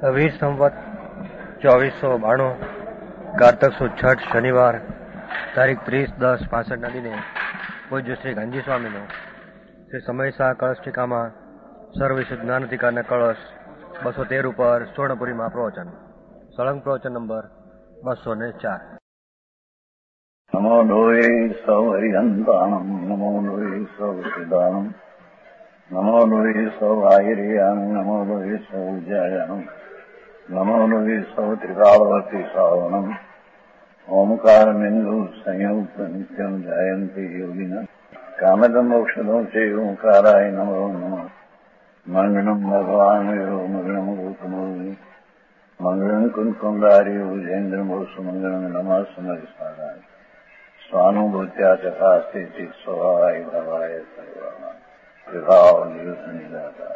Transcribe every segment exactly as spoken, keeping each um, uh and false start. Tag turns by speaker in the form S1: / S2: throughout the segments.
S1: વીસ સંવત ચોવીસો બાણું કારતક સુદ છઠ શનિવાર તારીખ ત્રીસ દસ પાસઠના દિને પૂજ્ય શ્રી ગાંધી સ્વામીનો શ્રી સમયસા કળશ ટીકામાં સર્વવિશુદ્ધ જ્ઞાન અધિકારના કળશ બસો તેર ઉપર સુવર્ણપુરીમાં પ્રવચન સળંગ પ્રવચન નંબર બસો ને ચાર.
S2: નમો લોહે સૌ હરિહંતાણમ નમો લોહે સૌ સિદ્ધાણમ નમો લોહે સૌ આયર્યાણમ નમો લોહે સૌ જયાણમ નમો લોહે સૌ ત્રિકાળવતી શ્રાવણમ ઓમકાર બિંદુ સંયુક્ત નિત્યમ જયંતિ યોગિન કામદ મોક્ષદો છે ઓંકારાય નમો નમઃ. મંગળમ ભગવાન વિરો મંગળમ ગૌતમોની મંગળમ કુંકુંડારી ઉજેન્દ્ર મોસુ મંગળમ નમઃ સમરિસ્વાદાય સ્વાનુભૂત્યા ચકાસ્તી સ્વભાવાય ભવાય સર્વમાં વિભાવ નિયુત નિરાકાર.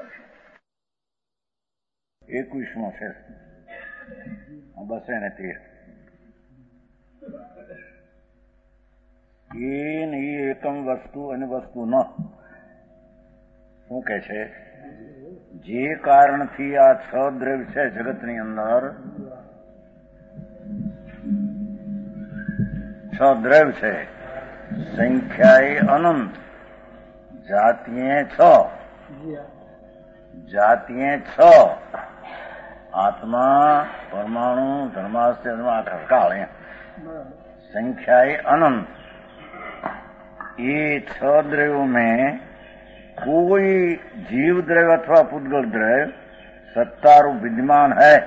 S2: એકવીસમો છે બસો ને તેર. એ નહીં એકમ વસ્તુ અને વસ્તુ ન શું કે છે? જે કારણથી આ છ દ્રવ્ય છે જગતની અંદર, છ દ્રવ્ય છે, સંખ્યાએ અનંત, જાતિએ છ, જાતિએ છ, આત્મા પરમાણુ ધર્માસ્ત્ર કાળ संख्याए अनंत. ये छ द्रव्यों में कोई जीव द्रव्य अथवा पुद्गल द्रव्य सत्ता रूप विद्यमान है.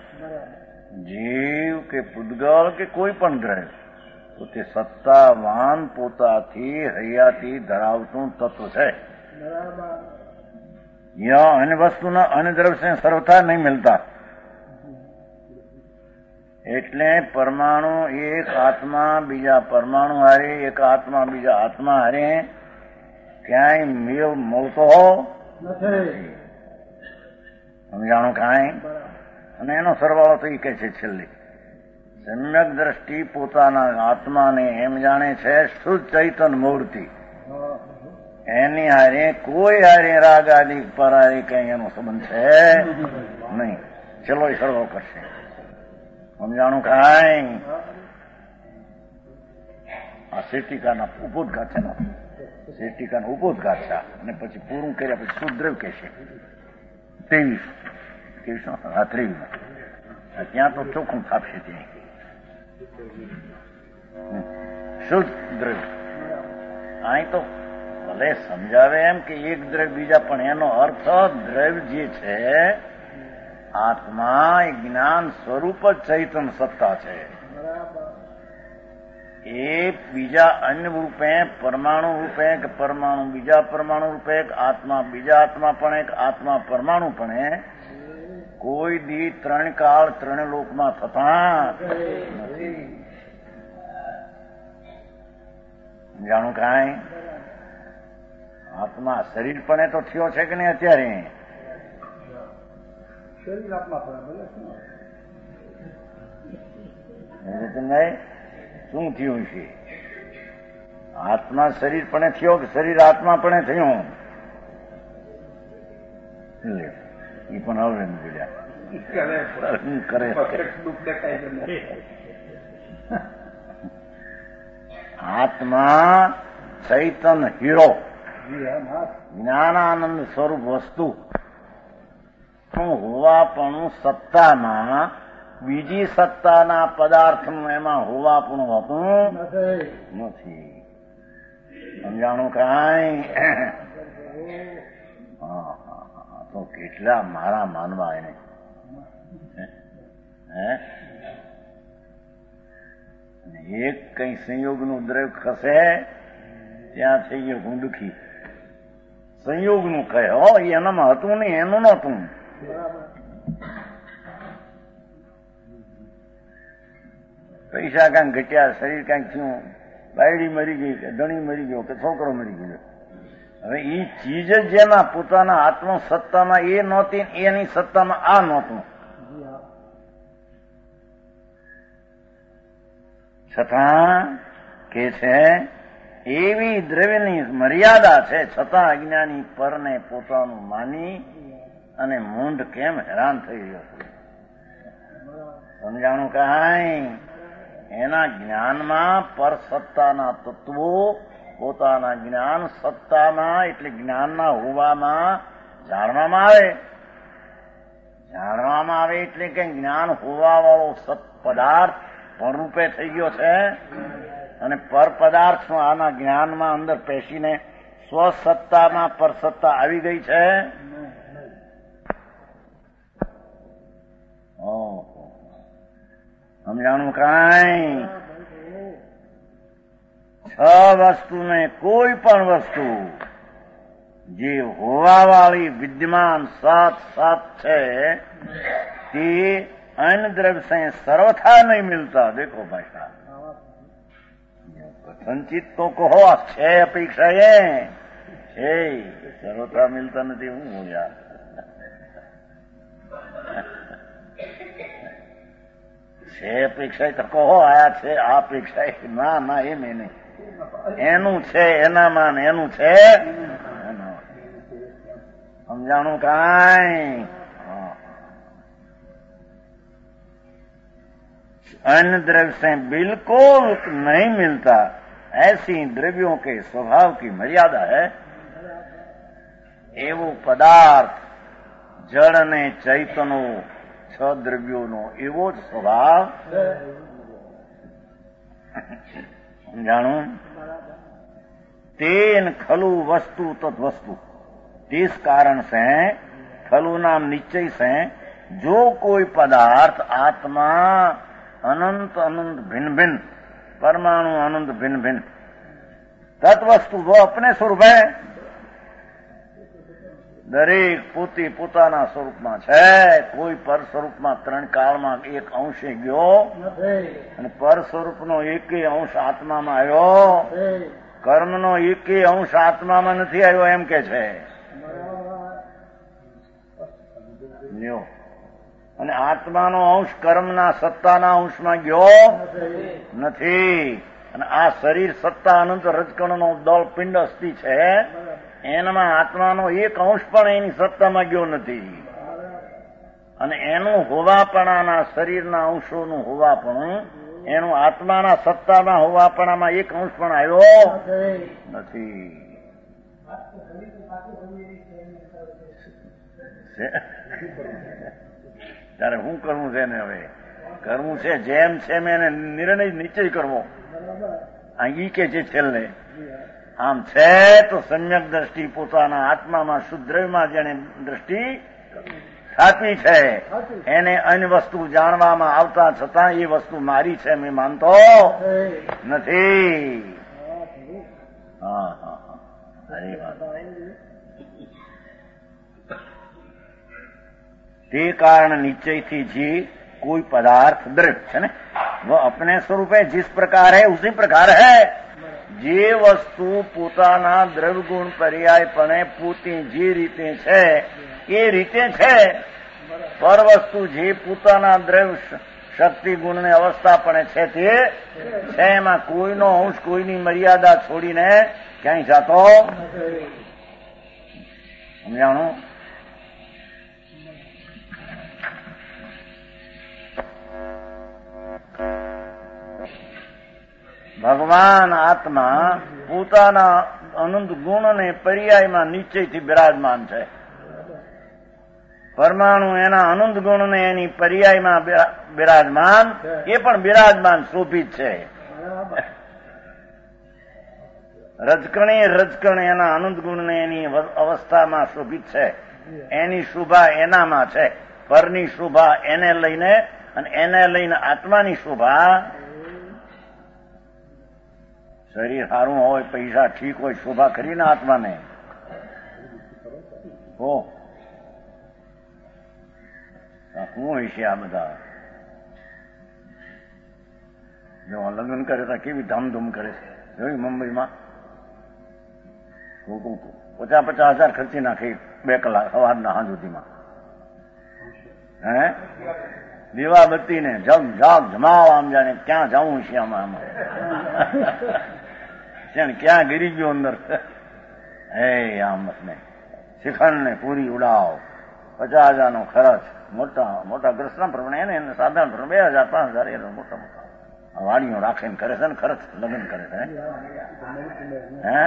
S2: जीव के पुद्गल के कोई पण द्रव्य तो ते सत्तावान पोताथी हयाती धरावतुं तत्व है. यह अन्य वस्तु न अन्य द्रव्य से सर्वथा नहीं मिलता. એટલે પરમાણુ એક આત્મા બીજા પરમાણુ હારે, એક આત્મા બીજા આત્મા હારે ક્યાંય મેળ મળતો નથી. સમજાણું કાંઈ? અને એનો સરવાળો તો એ કહે છે છેલ્લી સમ્યક દ્રષ્ટિ પોતાના આત્માને એમ જાણે છે શુદ્ધ ચૈતન મૂર્તિ. એની હારે કોઈ હારે રાગ આદિ પર હારે કઈ એનો સંબંધ છે નહીં. ચલો એ સરવાળો કરશે. સમજાણું કાંઈ? આ શેટિકાના ઉપોદઘાત છે ને, શેટિકાના ઉપોદઘાત છે અને પછી પૂરું કર્યા પછી સુદ્રવ કે છે ત્રેવીસ ત્રેવીસ હા ત્રેવીસ ત્યાં તો ચોખ્ખું થાપશે. ત્યાં શુદ્ધ દ્રવ્ય અહીં તો ભલે સમજાવે એમ કે એક દ્રવ્ય બીજા, પણ એનો અર્થ દ્રવ્ય જે છે આત્મા એ જ્ઞાન સ્વરૂપ જ ચૈતન સત્તા છે. એ બીજા અન્ય રૂપે પરમાણુ રૂપે કે પરમાણુ બીજા પરમાણુ રૂપે આત્મા બીજા આત્મા પણ એક આત્મા પરમાણુ પણ કોઈ દી ત્રણ કાળ ત્રણ લોકમાં થતા નથી. જાણું કાંઈ? આત્મા શરીર પણ તો થયો છે કે નહીં અત્યારે?
S3: શરીર આત્મા પણ
S2: શું થયું છે? આત્મા શરીર પણ થયો કે શરીર આત્મા પણ થયું? એ પણ હવે કરે. આત્મા ચૈતન હીરો જ્ઞાનાનંદ સ્વરૂપ વસ્તુ હોવાપણું સત્તામાં બીજી સત્તાના પદાર્થનું એમાં હોવાપણું હોતું નથી. સમજાણું કાંઈ? હા તો કેટલા મારા માનવા એને હે એક કઈ સંયોગનું દ્રવ્ય ખસે ત્યાં થઈ ગયો હું દુઃખી. સંયોગનું કહે હો, એનામાં હતું નહીં, એનું નહોતું. પૈસા કાંઈક ઘટ્યા, શરીર કાંઈક થયું, બાયડી મરી ગઈ કે ધણી મરી ગયો કે છોકરો મરી ગયો. હવે એ ચીજ જ જેમાં પોતાના આત્મ સત્તામાં એ નહોતી, એની સત્તામાં આ નહોતું, છતાં કે છે એવી દ્રવ્યની મર્યાદા છે, છતાં અજ્ઞાની પરને પોતાનું માની અને મૂંઢ કેમ હેરાન થઈ રહ્યો છે. સમજાણું કાંઈ? એના જ્ઞાનમાં પરસત્તાના તત્વો પોતાના જ્ઞાન સત્તામાં એટલે જ્ઞાનના હોવામાં જાણવામાં આવે. જાણવામાં આવે એટલે કે જ્ઞાન હોવા વાળો સત પદાર્થ પરરૂપે થઈ ગયો છે અને પર પદાર્થ આના જ્ઞાનમાં અંદર પેશીને સ્વસત્તામાં પરસત્તા આવી ગઈ છે. સમજાણું કાંઈ? છ વસ્તુને કોઈ પણ વસ્તુ જે હોવા વાળી વિદ્યમાન સત સત છે તે अन्य द्रव्य से सर्वथा नहीं मिलता. देखो भाषा संचित तो कहो છે અપેક્ષા એ છે સર્વથા મિલતા નથી. હું હો યાર છે અપેક્ષા તો કહો આયા છે આ અપેક્ષા ના ના એમ એ નહીં. એનું છે એનામાં એનું છે સમજાણું કાંઈ? अन्य द्रव्य से बिल्कुल नहीं मिलता. ऐसी द्रव्यों के स्वभाव की मर्यादा है. एवो पदार्थ जड़ ने चैतनो छ द्रव्योनो एवो ज स्वभाव जानो तेन खलु वस्तु तत् वस्तु. इस कारण से खलु नाम निश्चय से जो कोई पदार्थ आत्मा अनंत अनंत भिन्न भिन्न परमाणु अनंत भिन्न भिन्न तत्वस्तु वो अपने स्वरूप है. દરેક પોતે પોતાના સ્વરૂપમાં છે. કોઈ પર સ્વરૂપમાં ત્રણ કાળમાં એક અંશે ગયો અને પર સ્વરૂપનો એકેય અંશ આત્મામાં આવ્યો. કર્મનો એકેય અંશ આત્મામાં નથી આવ્યો એમ કે છે. અને આત્માનો અંશ કર્મના સત્તાના અંશમાં ગયો નથી. અને આ શરીર સત્તા અનંત રજકણનો દળ પિંડ અસ્થિ છે એનામાં આત્માનો એક અંશ પણ એની સત્તામાં ગયો નથી. અને એનું હોવાપણાના શરીરના અંશોનું હોવાપણું એનું આત્માના સત્તામાં હોવાપણામાં એક અંશ પણ આવ્યો નથી. ત્યારે શું કરવું છે ને? હવે કરવું છે જેમ છે મેં એને નિર્ણય નિશ્ચય કરવો. આ ઈ કે છે છેલ્લે આમ છે તો સમ્યક દ્રષ્ટિ પોતાના આત્મામાં શુદ્ધમાં જેને દ્રષ્ટિ સ્થાપી છે એને અન્ય વસ્તુ જાણવામાં આવતા છતાં એ વસ્તુ મારી છે મેં માનતો નથી. હા હા હા અરે વાત. તે કારણ निश्चय जी कोई पदार्थ द्रव्य है ना वो अपने स्वरूप है जिस प्रकार है उसी प्रकार है. જે વસ્તુ પોતાના દ્રવ્ય ગુણ પર્યાયપણે પોતે જે રીતે છે એ રીતે છે. પર વસ્તુ જે પોતાના દ્રવ્ય શક્તિ ગુણની અવસ્થાપણે છે તે છે. એમાં કોઈનો અંશ કોઈની મર્યાદા છોડીને ક્યાંય જાતો સમજાણું? ભગવાન આત્મા પોતાના અનંત ગુણને પર્યાયમાં નિશ્ચયથી બિરાજમાન છે. પરમાણુ એના અનંત ગુણને એની પર્યાયમાં બિરાજમાન એ પણ બિરાજમાન શોભિત છે. રજકણી રજકણ એના અનંત ગુણને એની અવસ્થામાં શોભિત છે. એની શોભા એનામાં છે. પરની શોભા એને લઈને અને એને લઈને આત્માની શોભા. શરીર સારું હોય પૈસા ઠીક હોય શોભા કરીને આત્માને હો શું હોય છે? આ બધા જો લગ્ન કરે તો કેવી ધામધૂમ કરે છે જોયું મુંબઈમાં. પચાસ પચાસ હજાર ખર્ચી નાખે બે કલાક સવારના સાંજ સુધીમાં. હે દીવા બત્તી ને જગ જગ જમાવ આમ જાણે ક્યાં જવું છે આમાં આમાં ક્યાં ગીરી ગયો અંદર. હે આમ ને શિખંડ ને પૂરી ઉડાવ પચાસ હજાર નો ખર્ચ મોટા મોટા કૃષ્ણ પ્રમાણે એને સાધારણ પ્રમાણે બે હજાર પાંચ હજાર એ મોટા મોટા વાડીઓ રાખીને કરે છે ને ખરચ લગ્ન કરે છે હે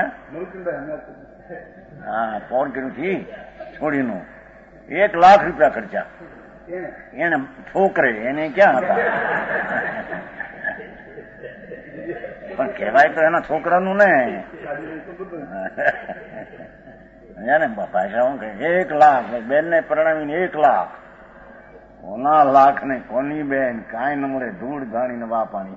S2: હા ફોન કર્યું થી છોડીનું એક લાખ રૂપિયા ખર્ચા એને છોકરે એને ક્યાં હતા પણ કહેવાય તો એના છોકરાનું ને ને ભાષા હું કહે એક લાખ બેન ને પરણાવીને એક લાખ કોના લાખ ને કોની બેન કાંઈ ન મળે ધૂળ ધાણી ને વાપાણી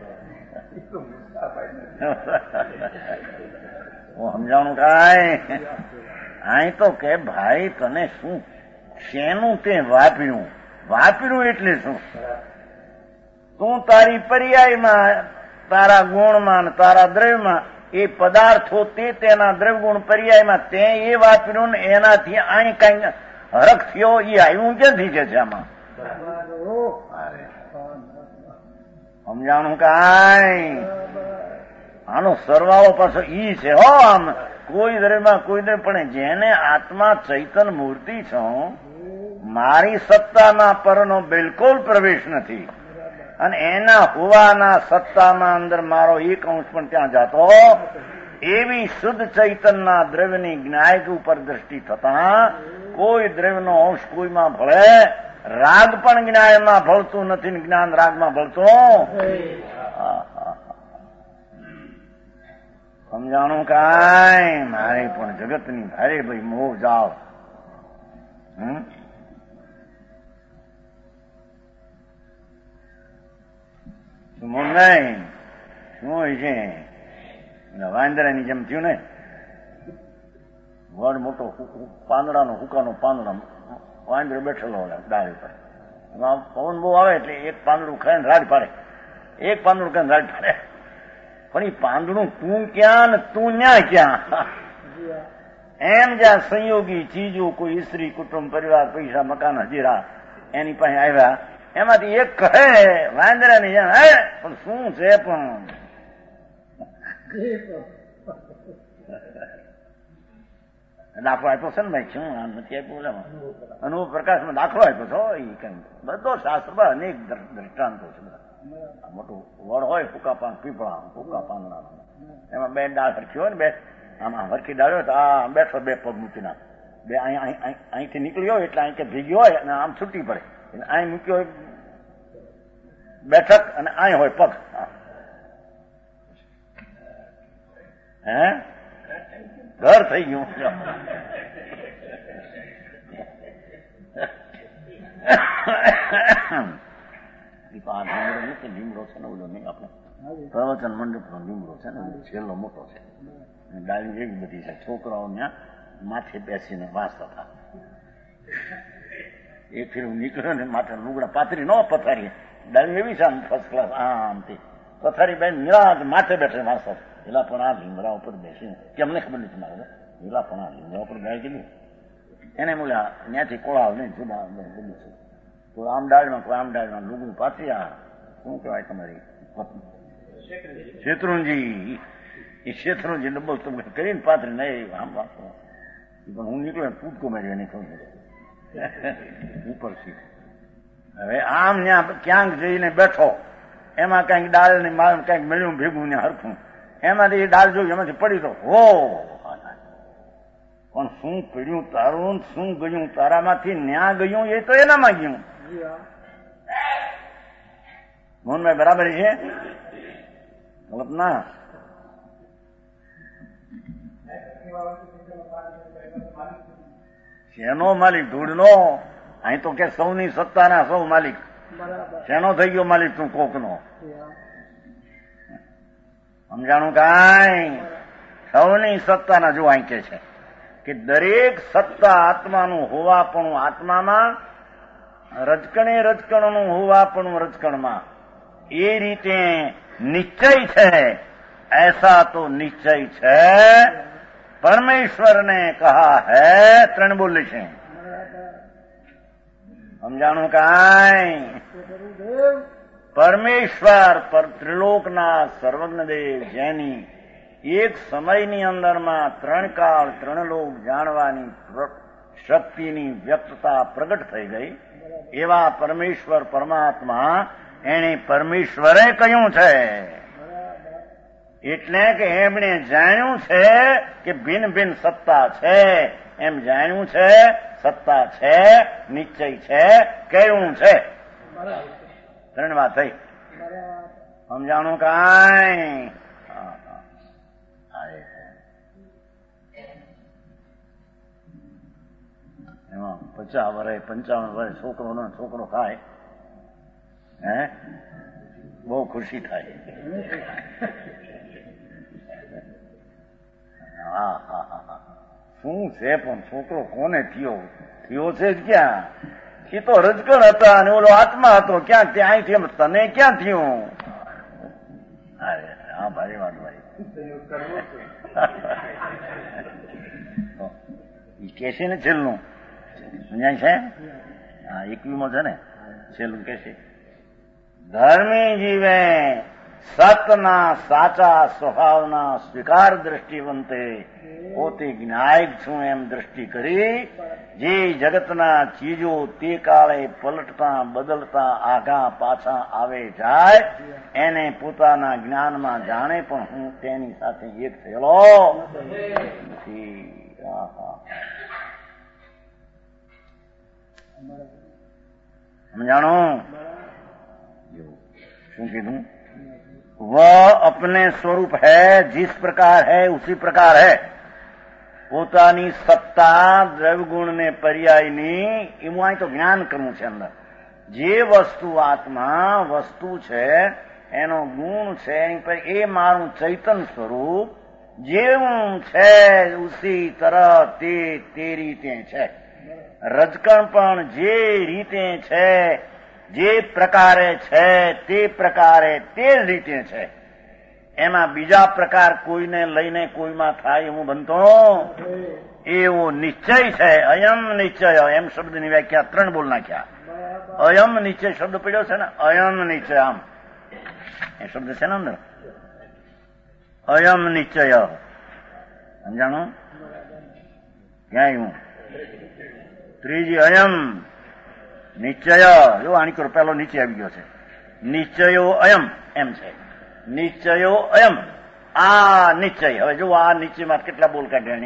S2: સમજાણું કાંઈ અહીં તો કે ભાઈ તને શું શેનું તે વાપર્યું વાપર્યું એટલે શું તું તારી પર્યાયમાં તારા ગુણમાં તારા દ્રવ્યમાં એ પદાર્થો તે તેના દ્રવ્યગુણ પર્યાયમાં તે એ વાપર્યું ને એનાથી અહીં કઈ હરખ થયો એ આવ્યું ક્યાંથી કે છે આમાં સમજાણું કાંઈ આનો સરવાળો પાછો ઈ છે હો આમ કોઈ દ્રવ્યમાં કોઈ દ્રવ્ય પણ જેને આત્મા ચૈતન મૂર્તિ છો મારી સત્તાના પરનો બિલકુલ પ્રવેશ નથી અને એના હોવાના સત્તામાં અંદર મારો એક અંશ પણ ત્યાં જતો એવી શુદ્ધ ચૈતનના દ્રવ્યની જ્ઞાયક ઉપર દ્રષ્ટિ થતા કોઈ દ્રવ્યનો અંશ કોઈમાં ભળે રાગ પણ જ્ઞાનમાં ભળતું નથી જ્ઞાન રાગમાં ભળતું સમજાણું કાંઈ મારે પણ જગતની ભારે ભાઈ મોહ જાવ હમ મોહ નહીં શું હોય છે વાંદરાની જેમ થયું ને વડ મોટો પાંદડાનો હુકાનો પાંદડા વાંદરો બેઠેલો ડાળી પર પવન બહુ આવે એટલે એક પાંદડું ખાઈને રાડ પાડે એક પાંદડું ખાઈને રાડ પાડે પણ એ પાંદડું તું ક્યાં ને તું ન્યા ક્યાં એમ જ્યાં સંયોગી ચીજો કોઈ સ્ત્રી કુટુંબ પરિવાર પૈસા મકાન હજીરા એની પાસે આવ્યા એમાંથી એક કહે વાંદરાની જેમ હે પણ શું છે પણ દાખલો આપ્યો છે ને ભાઈ શું આમ નથી આપ્યું અનુભવ પ્રકાશમાં દાખલો આપ્યો છો એ કઈ બધો શાસ્ત્રમાં અનેક દ્રષ્ટાંતો છે બધા મોટું વડ હોય ફૂકા પાન પીપળા ફૂકા પાંદડા એમાં બે ડાળ હરખી હોય ને બે આમાં હરખી ડાળ હોય તો આ બેઠો બે પગ મૂકી નાખ બે અહીંથી નીકળ્યો હોય એટલે અહીં કે ભીગી હોય અને આમ છૂટી પડે અહીં મૂક્યો હોય બેઠક અને અહીં હોય પગ હે ઘર થઈ ગયું લીમડો છે ને ઓલો નહીં આપણે પ્રવચન મંડપ નો લીમડો છે ને છેલ્લો મોટો છે ડાળી એવી બધી છે છોકરાઓ ત્યાં માથે બેસીને વાંચતા હતા એક ફેર નીકળ્યો ને માથે લુગડા પાથરી ન પથારી ડાળી એવી છે આમ ફર્સ્ટ ક્લાસ આમથી પથારી બેન નિરાજ માથે બેઠે વાંચતા પેલા પણ આ લીમડા ઉપર બેસીને કે અમને ખબર નથી મારે પેલા પણ આ લીમડા ઉપર ગાય ગયેલું એને બોલ્યા ત્યાંથી કોળાવ નહીં જુદા બધું છે તો આમ ડાળમાં કોઈ આમ ડાળમાં લુગડું પાછી આ શું કહેવાય તમારી શેત્રુંજી એ શેત્રુંજી ડબ્બો તમે કરીને પાથરી નહીં આમ વાંચો પણ હું નીકળ્યો કૂદકો માર્યો એને ખબર ઉપરથી હવે આમ ત્યાં ક્યાંક જઈને બેઠો એમાં કઈક ડાળ ને માલ કઈક મળ્યું ભેગું ને હરખું એમાંથી ડાળ જોયું એમાંથી પડી તો હો પણ શું પડ્યું તારું શું ગયું તારામાંથી ન્યા ગયું એ તો એનામાં ગયું મોહનભાઈ બરાબર છે ના શેનો માલિક ધૂળનો અહીં તો કે સૌની સત્તાના સૌ માલિક શેનો થઈ ગયો માલિક તું કોકનો સમજાણું કાંઈ સૌની સત્તાના જો અહીં કે છે કે દરેક સત્તા આત્માનું હોવાપણું આત્મામાં રજકણે રજકણનું હોવાપણું રજકણમાં એ રીતે નિશ્ચય છે ऐसा तो निश्चय છે પરમેશ્વર ને કહા હૈ ત્રણ બોલે છે સમજાણું કાંઈ પરમેશ્વર પર ત્રિલોકના સર્વજ્ઞ દેવ જેની એક સમયની અંદરમાં ત્રણ કાળ ત્રણ લોક જાણવાની શક્તિની વ્યક્તતા પ્રગટ થઈ ગઈ. એવા પરમેશ્વર પરમાત્મા એને પરમેશ્વરે કહ્યું છે. એટલે કે એમણે જાણ્યું છે કે ભિન્ન ભિન્ન સત્તા છે. એમ જાણ્યું છે, સત્તા છે, નિશ્ચય છે, કહ્યું છે. ત્રણ વાત થઈ. સમજાણું કાંઈ? એમાં પચાસ વર્ષ પંચાવન વર્ષ છોકરો નો છોકરો થાય, હે બહુ ખુશી થાય. હા હા હા શું છે પણ છોકરો કોને થયો થયો છે જ ક્યાં? એ તો રજકણ હતા અને ઓલો આત્મા હતો. ક્યાં ત્યાં થયો? તને ક્યાં થયું? હા ભાઈ વાત ભાઈ કે છે ને છેલ્લું સમજાય છે. હા એકવીમો છે ને છેલ્લું કે છે, ધર્મી જીવે સતના સાચા સ્વભાવના સ્વીકાર દ્રષ્ટિવંતે પોતે જ્ઞાયક છું એમ દ્રષ્ટિ કરી જે જગતના ચીજો તે કાળે પલટતા બદલતા આગા પાછા આવે જાય એને પોતાના જ્ઞાનમાં જાણે પણ હું તેની સાથે એક થયેલો નથી. સમજાણો? શું કીધું? वह अपने स्वरूप है, जिस प्रकार है उसी प्रकार है. પોતાની સત્તા દ્રવ્ય ગુણને પર્યાયની એવું અહીં તો જ્ઞાન કરવું છે. અંદર જે વસ્તુ આત્મા વસ્તુ છે એનો ગુણ છે એ મારું ચૈતન સ્વરૂપ જેવું છે ઉસી તરહ તે તે રીતે છે. રજકણ પણ જે રીતે છે જે પ્રકારે છે તે પ્રકારે તે જ રીતે છે. એમાં બીજા પ્રકાર કોઈને લઈને કોઈમાં થાય એવું બનતો એવો નિશ્ચય છે. અયમ નિશ્ચય, એમ શબ્દની વ્યાખ્યા ત્રણ બોલ નાખ્યા. અયમ નિશ્ચય શબ્દ પડ્યો છે ને, અયમ નિશ્ચય આમ એ શબ્દ છે ને અંદર, અયમ નિશ્ચય. સમજાણું? ક્યાં હું ત્રીજી અયમ નિશ્ચય. જો આની કરો પેલો નીચે આવી ગયો છે. નિશ્ચયો અયમ એમ છે. નિશ્ચયો અયમ આ નિશ્ચય. હવે જો આ નિશ્ચયમાં કેટલા બોલ કાઢ્યા?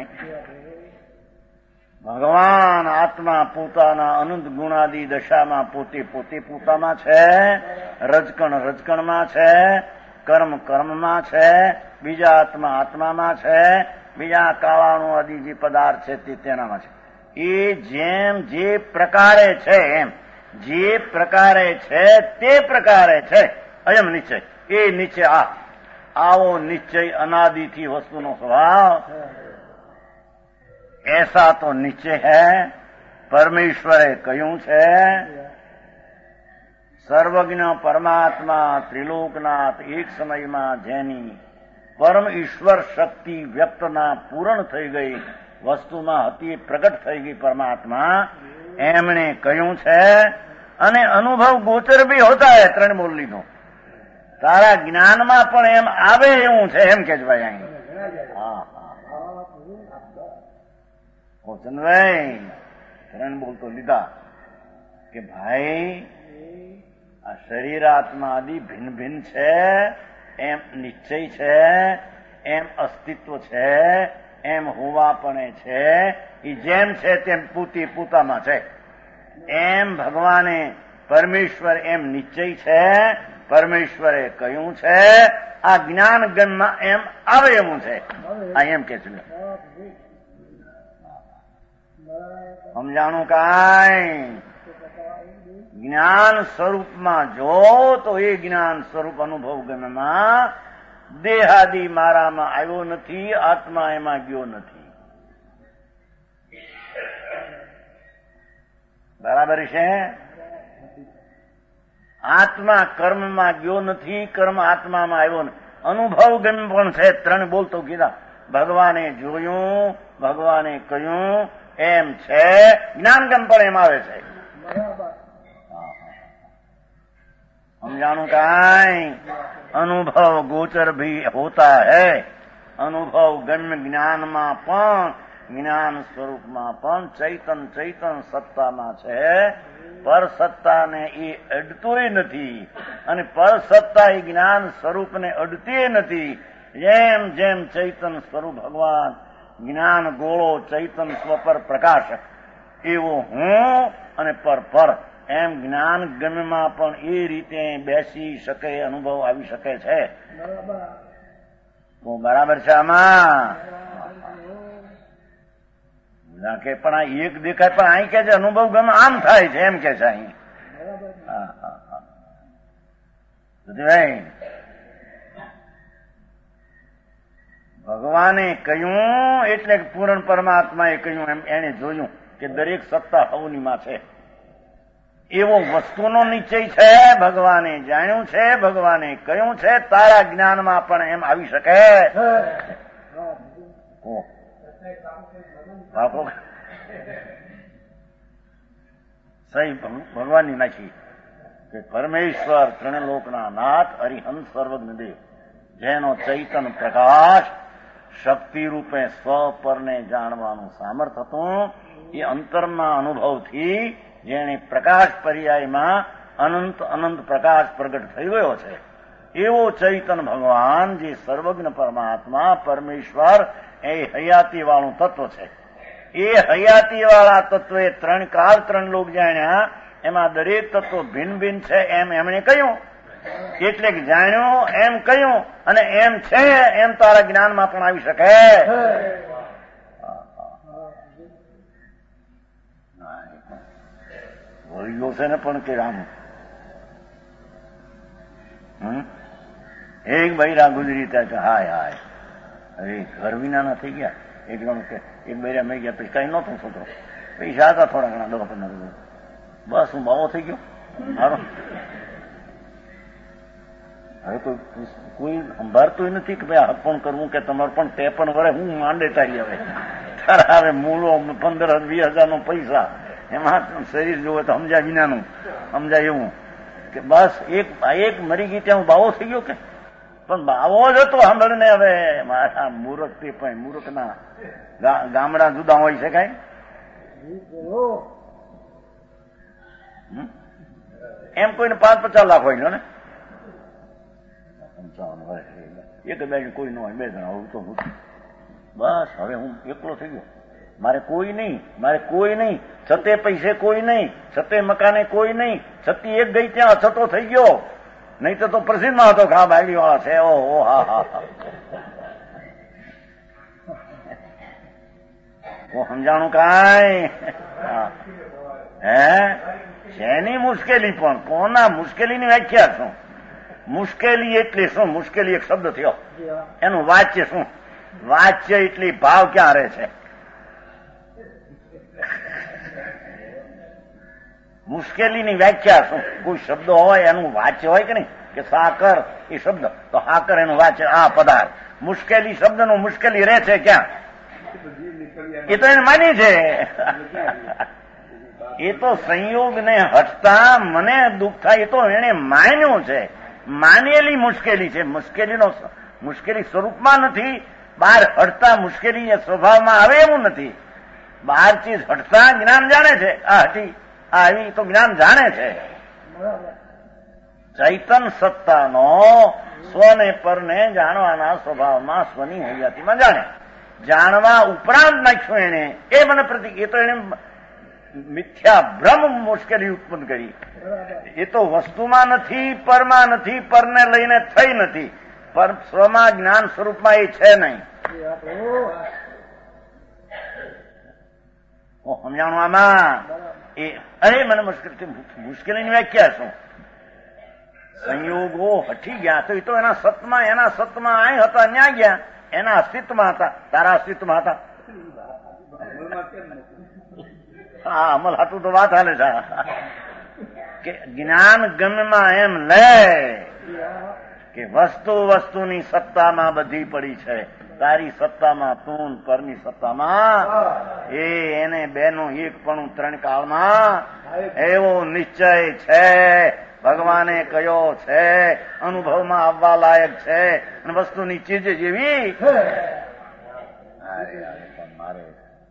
S2: ભગવાન આત્મા પોતાના અનંત ગુણાદિ દશામાં પોતે પોતે પોતામાં છે, રજકણ રજકણમાં છે, કર્મ કર્મમાં છે, બીજા આત્મા આત્મામાં છે, બીજા કાળાનો આદિ જે પદાર્થ છે તે તેનામાં છે. એ જેમ જે પ્રકારે છે એમ જે પ્રકારે છે તે પ્રકારે છે અયમ નિશ્ચય. એ નિશ્ચય આ આવો નિશ્ચય અનાદિથી વસ્તુનો સ્વભાવ એસા તો નિશ્ચય है. પરમેશ્વરે કહ્યું છે સર્વજ્ઞ પરમાત્મા ત્રિલોકનાથ એક સમયમાં જેની પરમ ઈશ્વર શક્તિ વ્યક્તના પૂરણ થઈ ગઈ વસ્તુમાં હતી પ્રગટ થઈ ગઈ પરમાત્મા એમણે કહ્યું છે. અને અનુભવ ગોચર ભી હોતા હે. ત્રણ બોલ લીધો. તારા જ્ઞાનમાં પણ એમ આવે એવું છે એમ કે ભાઈ અહીં. હા ચંદ્રભાઈ ત્રણ બોલ તો લીધા કે ભાઈ આ શરીર આત્મા આદિ ભિન્ન ભિન્ન છે એમ નિશ્ચય છે, એમ અસ્તિત્વ છે, એમ હોવાપણે છે. એ જેમ છે તેમ પૂતી પૂતામાં છે. એમ ભગવાને પરમેશ્વર એમ નિશ્ચય છે. પરમેશ્વરે કહ્યું છે આ જ્ઞાન ગણમાં એમ આવે એવું છે. આ એમ કે છે. સમજાણું કાંઈ? જ્ઞાન સ્વરૂપમાં જો તો એ જ્ઞાન સ્વરૂપ અનુભવ ગણમાં દેહાદિ મારામાં આવ્યો નથી, આત્મા એમાં ગયો નથી. બરાબર છે? આત્મા કર્મમાં ગયો નથી, કર્મ આત્મામાં આવ્યો નથી. અનુભવ ગમ પણ છે. ત્રણ બોલતો કીધા. ભગવાને જોયું, ભગવાને કહ્યું એમ છે. જ્ઞાનગમ પણ એમ આવે છે. સમજાણું કાંઈ? અનુભવ ગોચર ભી હોતા હૈ. અનુભવ ગમ્ય જ્ઞાનમાં પણ જ્ઞાન સ્વરૂપમાં પણ ચૈતન ચૈતન સત્તામાં છે. પર સત્તાને એ અડતોય નથી અને પર સત્તા એ જ્ઞાન સ્વરૂપને અડતી નથી. જેમ જેમ ચૈતન સ્વરૂપ ભગવાન જ્ઞાન ગોળો ચૈતન સ્વપર પ્રકાશક એવો હું અને પર પર એમ જ્ઞાન ગમ્યમાં પણ એ રીતે બેસી શકે, અનુભવ આવી શકે છે. તો બરાબર છે આમાં કે પણ આ એક દેખાય પણ અહીં કે છે અનુભવ ગમે આમ થાય છે એમ કે છે અહીં. હા હા હા ભગવાને કહ્યું એટલે પૂર્ણ પરમાત્માએ કહ્યું એમ એને જોયું કે દરેક સત્તા હવનીમાં છે. એવો વસ્તુનો નિશ્ચય છે. ભગવાને જાણ્યું છે, ભગવાને કહ્યું છે. તારા જ્ઞાનમાં પણ એમ આવી શકે. બાપો સહી ભગવાનની નાખી કે પરમેશ્વર ત્રણલોકના નાથ હરિહંસ સર્વજ્ઞ દેવ જેનો ચૈતન પ્રકાશ શક્તિ રૂપે સ્વ પરને જાણવાનું સામર્થ હતું એ અંતરના અનુભવથી જેને પ્રકાશ પર્યાયમાં અનંત અનંત પ્રકાશ પ્રગટ થઈ ગયો છે એવો ચૈતન ભગવાન જે સર્વજ્ઞ પરમાત્મા પરમેશ્વર એ હયાતી વાળું તત્વ છે. એ હયાતી વાળા તત્વે ત્રણ કાળ ત્રણ લોક જાણ્યા એમાં દરેક તત્વ ભિન્ન ભિન્ન છે એમ એમણે કહ્યું. એટલે કે જાણ્યું એમ કહ્યું અને એમ છે એમ તારા જ્ઞાનમાં પણ આવી શકે. વળ્યો છે ને પણ કે રામ એક બૈરા ગુજરી ત્યાં હાય હાય અરે ઘર વિના થઈ ગયા. એક ગણું કે એક બૈરા મરી ગયા પછી કઈ નહોતું છોકરો પૈસા હતા થોડા ઘણા દવા પંદર બસ હું બાવો થઈ ગયો. મારો હવે કોઈ કોઈ સંભાળતું નથી કે ભાઈ અર્પણ કરવું કે તમારે પણ તે પણ વળે હું માંડે તારી હવે તારા હવે મૂળો પંદર વીસ હજાર નો પૈસા એમાં શરીર જોવે તો સમજાય વિનાનું સમજાય એવું કે બસ એક એક મરી ગઈ ત્યાં હું બાવો થઈ ગયો કે પણ બાવો જ હતો સાંભળને. હવે મારા મૂર્ખ તે પણ મૂર્ખના ગામડા જુદા હોય છે કઈ એમ કોઈને પાંચ પચાસ લાખ હોય ને એક બે કોઈ ન હોય બે જણા હોવું તો બસ હવે હું એકલો થઈ ગયો. મારે કોઈ નહીં, મારે કોઈ નહીં, છતે પૈસે કોઈ નહીં, છતે મકાને કોઈ નહીં, છતી એક ગઈ ત્યાં અછતો થઈ ગયો. નહીં તો તો પ્રસિદ્ધમાં હતો ખા બાયડી વાળા છે. ઓહો હા હા હા સમજાણું કાંઈ હે શેની મુશ્કેલી પણ કોના મુશ્કેલીની વ્યાખ્યા શું? મુશ્કેલી એટલે શું? મુશ્કેલી એક શબ્દ થયો એનું વાચ્ય શું? વાચ્ય એટલે ભાવ ક્યાં રહે છે? મુશ્કેલીની વ્યાખ્યા શું? કોઈ શબ્દ હોય એનું વાચ્ય હોય કે નહીં કે સાકર એ શબ્દ તો સાકર એનું વાચ્ય આ પદાર્થ. મુશ્કેલી શબ્દનું મુશ્કેલી રહે છે ક્યાં? એ તો એને માની છે. એ તો સંયોગને હટતા મને દુઃખ થાય એ તો એને માન્યું છે. માનેલી મુશ્કેલી છે. મુશ્કેલીનો મુશ્કેલી સ્વરૂપમાં નથી. બહાર હટતા મુશ્કેલી સ્વભાવમાં આવે એવું નથી. બહાર ચીજ હટતા જ્ઞાન જાણે છે આ હટી આ આવી તો જ્ઞાન જાણે છે. ચૈતન સત્તાનો સ્વને પરને જાણવાના સ્વભાવમાં સ્વની હૈયાતીમાં જાણે. જાણવા ઉપરાંત નાખ્યું એને એ મને પ્રતિક એ તો એને મિથ્યા ભ્રમ મુશ્કેલી ઉત્પન્ન કરી. એ તો વસ્તુમાં નથી, પરમાં નથી, પરને લઈને થઈ નથી, પર સ્વમાં જ્ઞાન સ્વરૂપમાં એ છે નહીં. સમજાણું આમાં એ અરે મને મુશ્કેલ મુશ્કેલીની વ્યાખ્યા શું? સંયોગો હટી ગયા તો એ તો એના સતમાં એના સતમાં અહીં હતા ન્યા ગયા એના અસ્તિત્વમાં હતા. તારા અસ્તિત્વમાં હતા. હા અમલ હતું તો વાત હાલે છે કે જ્ઞાન ગમ્યમાં એમ લે કે વસ્તુ વસ્તુની સત્તામાં બધી પડી છે. તારી સત્તામાં તું પરની સત્તામાં એ એને બેનું એક પણ ત્રણ કાળમાં એવો નિશ્ચય છે. ભગવાને કયો છે અનુભવમાં આવવા લાયક છે અને વસ્તુની ચીજ જેવી મારે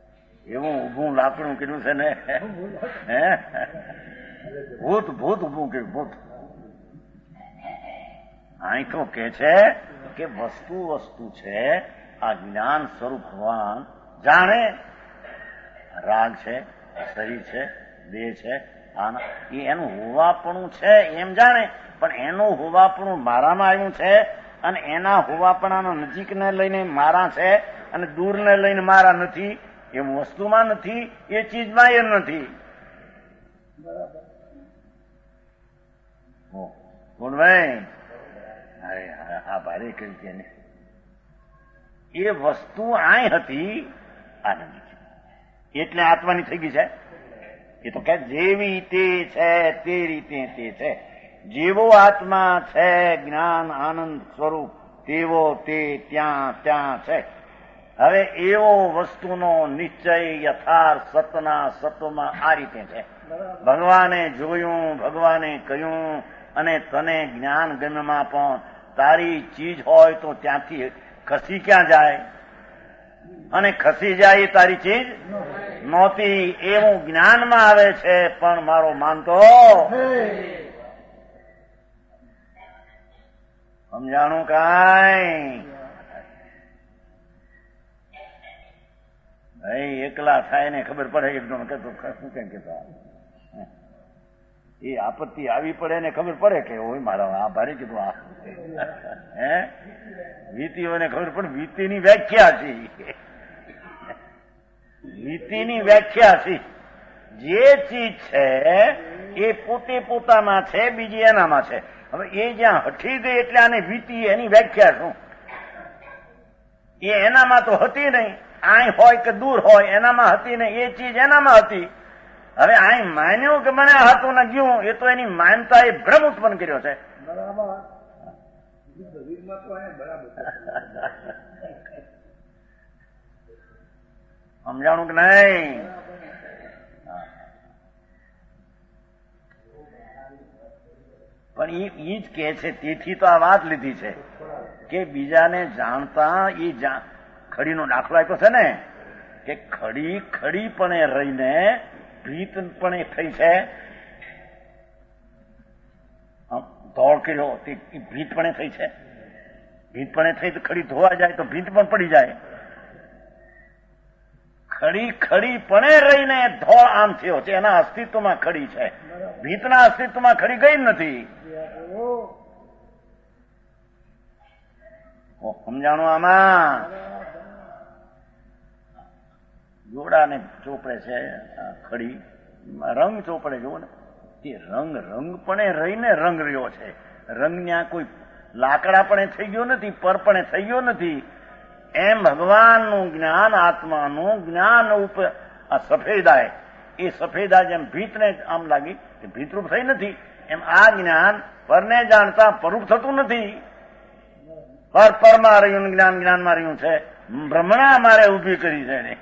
S2: એવું ઊભું લાકડું કર્યું છે ને, હે ભૂત ભૂત ઊભું કર્યું ભૂત. અહીં તો કે છે કે વસ્તુ વસ્તુ છે, આ જ્ઞાન સ્વરૂપ ભગવાન જાણે. રાગ છે, શરીર છે, દેહ છે, આના એ એનું હોવાપણું છે એમ જાણે, પણ એનું હોવાપણું મારામાં આવ્યું છે અને એના હોવાપણાનો નજીકને લઈને મારા છે અને દૂરને લઈને મારા નથી, એમ વસ્તુમાં નથી, એ ચીજમાં એ નથી. ગુણભાઈ આ ભારે કરી છે ને, એ વસ્તુ આય હતી આનંદ એટલે આત્માની થઈ ગઈ છે. એ તો કે જેવી તે છે તે રીતે તે છે. જેવો આત્મા છે જ્ઞાન આનંદ સ્વરૂપ, તેવો તે ત્યાં ત્યાં છે. હવે એવો વસ્તુનો નિશ્ચય યથાર્થ સતના સત્વમાં આ રીતે છે. ભગવાને જોયું, ભગવાને કહ્યું, અને તને જ્ઞાન ગમ્યમાં પણ તારી ચીજ હોય તો ત્યાંથી ખસી ક્યાં જાય? અને ખસી જાય એ તારી ચીજ નહોતી. એવું જ્ઞાનમાં આવે છે, પણ મારો માનતો સમજાણું કાંઈ? ભાઈ એકલા થાય ને ખબર પડે એક જણ કહેતો શું કેમ કેતા એ આપત્તિ આવી પડે ને ખબર પડે કે ઓય મારા આ ભારે કીધું આ હે વીતીઓને ખબર પડે વીતીની વ્યાખ્યા છે. વીતીની વ્યાખ્યા છે. જે ચીજ છે એ પોતે પોતામાં છે, બીજી એનામાં છે. હવે એ જ્યાં હઠી ગઈ એટલે આને વીતી, એની વ્યાખ્યા શું? એ એનામાં તો હતી નહીં, આય હોય કે દૂર હોય એનામાં હતી નહીં, એ ચીજ એનામાં હતી. હવે આય માન્યું કે મને હતું ને ગયું, એ તો એની માનતા એ ભ્રમ ઉત્પન્ન કર્યો છે. સમજાણું કે નહીં? પણ એ જ કે છે, તેથી તો આ વાત લીધી છે કે બીજાને જાણતા એ ખડીનો દાખલો આપ્યો છે ને કે ખડી ખડીપણે રહીને ભીતપણે થઈ છે. ધોળ કર્યો તે ભીતપણે થઈ છે. ભીતપણે થઈ તો ખડી ધોવા જાય તો ભીત પણ પડી જાય. ખડી ખડીપણે રહીને ધોળ આમ થયો છે, એના અસ્તિત્વમાં ખડી છે. ભીતના અસ્તિત્વમાં ખડી ગઈ નથી. સમજાણું? આમાં જોડાને ચોપડે છે ખડી, રંગ ચોપડે જુઓ ને, તે રંગ રંગપણે રહીને રંગ રહ્યો છે. રંગ ત્યાં કોઈ લાકડાપણે થઈ ગયો નથી, પરપણે થઈ ગયો નથી. એમ ભગવાનનું જ્ઞાન, આત્માનું જ્ઞાન ઉપર આ સફેદાય, એ સફેદાય જેમ ભીતને આમ લાગી કે ભીતરૂપ થઈ નથી, એમ આ જ્ઞાન પરને જાણતા પરરૂપ થતું નથી. પર પરમાં રહ્યું, જ્ઞાન જ્ઞાનમાં રહ્યું છે. ભ્રમણા મારે ઉભી કરી છે ને.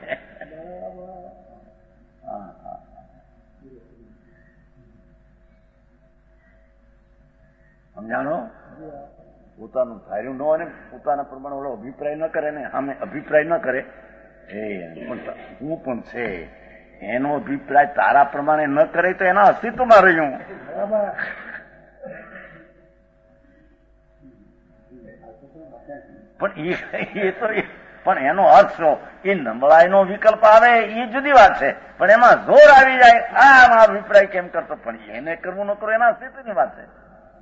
S2: સમજાણો? પોતાનું ધાર્યું ન હોય ને, પોતાના પ્રમાણે ઓલો અભિપ્રાય ન કરે ને, આમે અભિપ્રાય ન કરે એ હું પણ છે, એનો અભિપ્રાય તારા પ્રમાણે ન કરે તો એના અસ્તિત્વમાં રહ્યું. પણ એ તો પણ એનો અર્થ શું? એ નબળાઈનો વિકલ્પ આવે એ જુદી વાત છે, પણ એમાં જોર આવી જાય આ અભિપ્રાય કેમ કરતો, પણ એને કરવું ન કરવું એના અસ્તિત્વની વાત છે.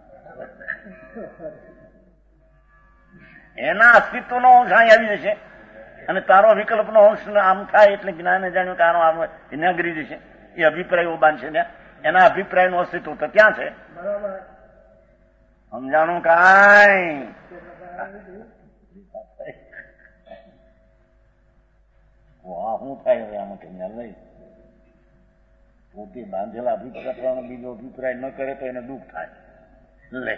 S2: એના અસ્તિત્વનો અંશ અહીં આવી જશે અને તારો વિકલ્પનો અંશ આમ થાય એટલે જ્ઞાને જાણ્યું કે આનો આમ એને ગરી જશે. એ અભિપ્રાયો બાંધશે ને, એના અભિપ્રાયનું અસ્તિત્વ તો ક્યાં છે? સમજાણું કાંઈ? શું થાય હવે આમાં તમને લઈ પોતે બાંધેલા અભિપ્રાય બીજો અભિપ્રાય ન કરે તો એને દુઃખ થાય. લે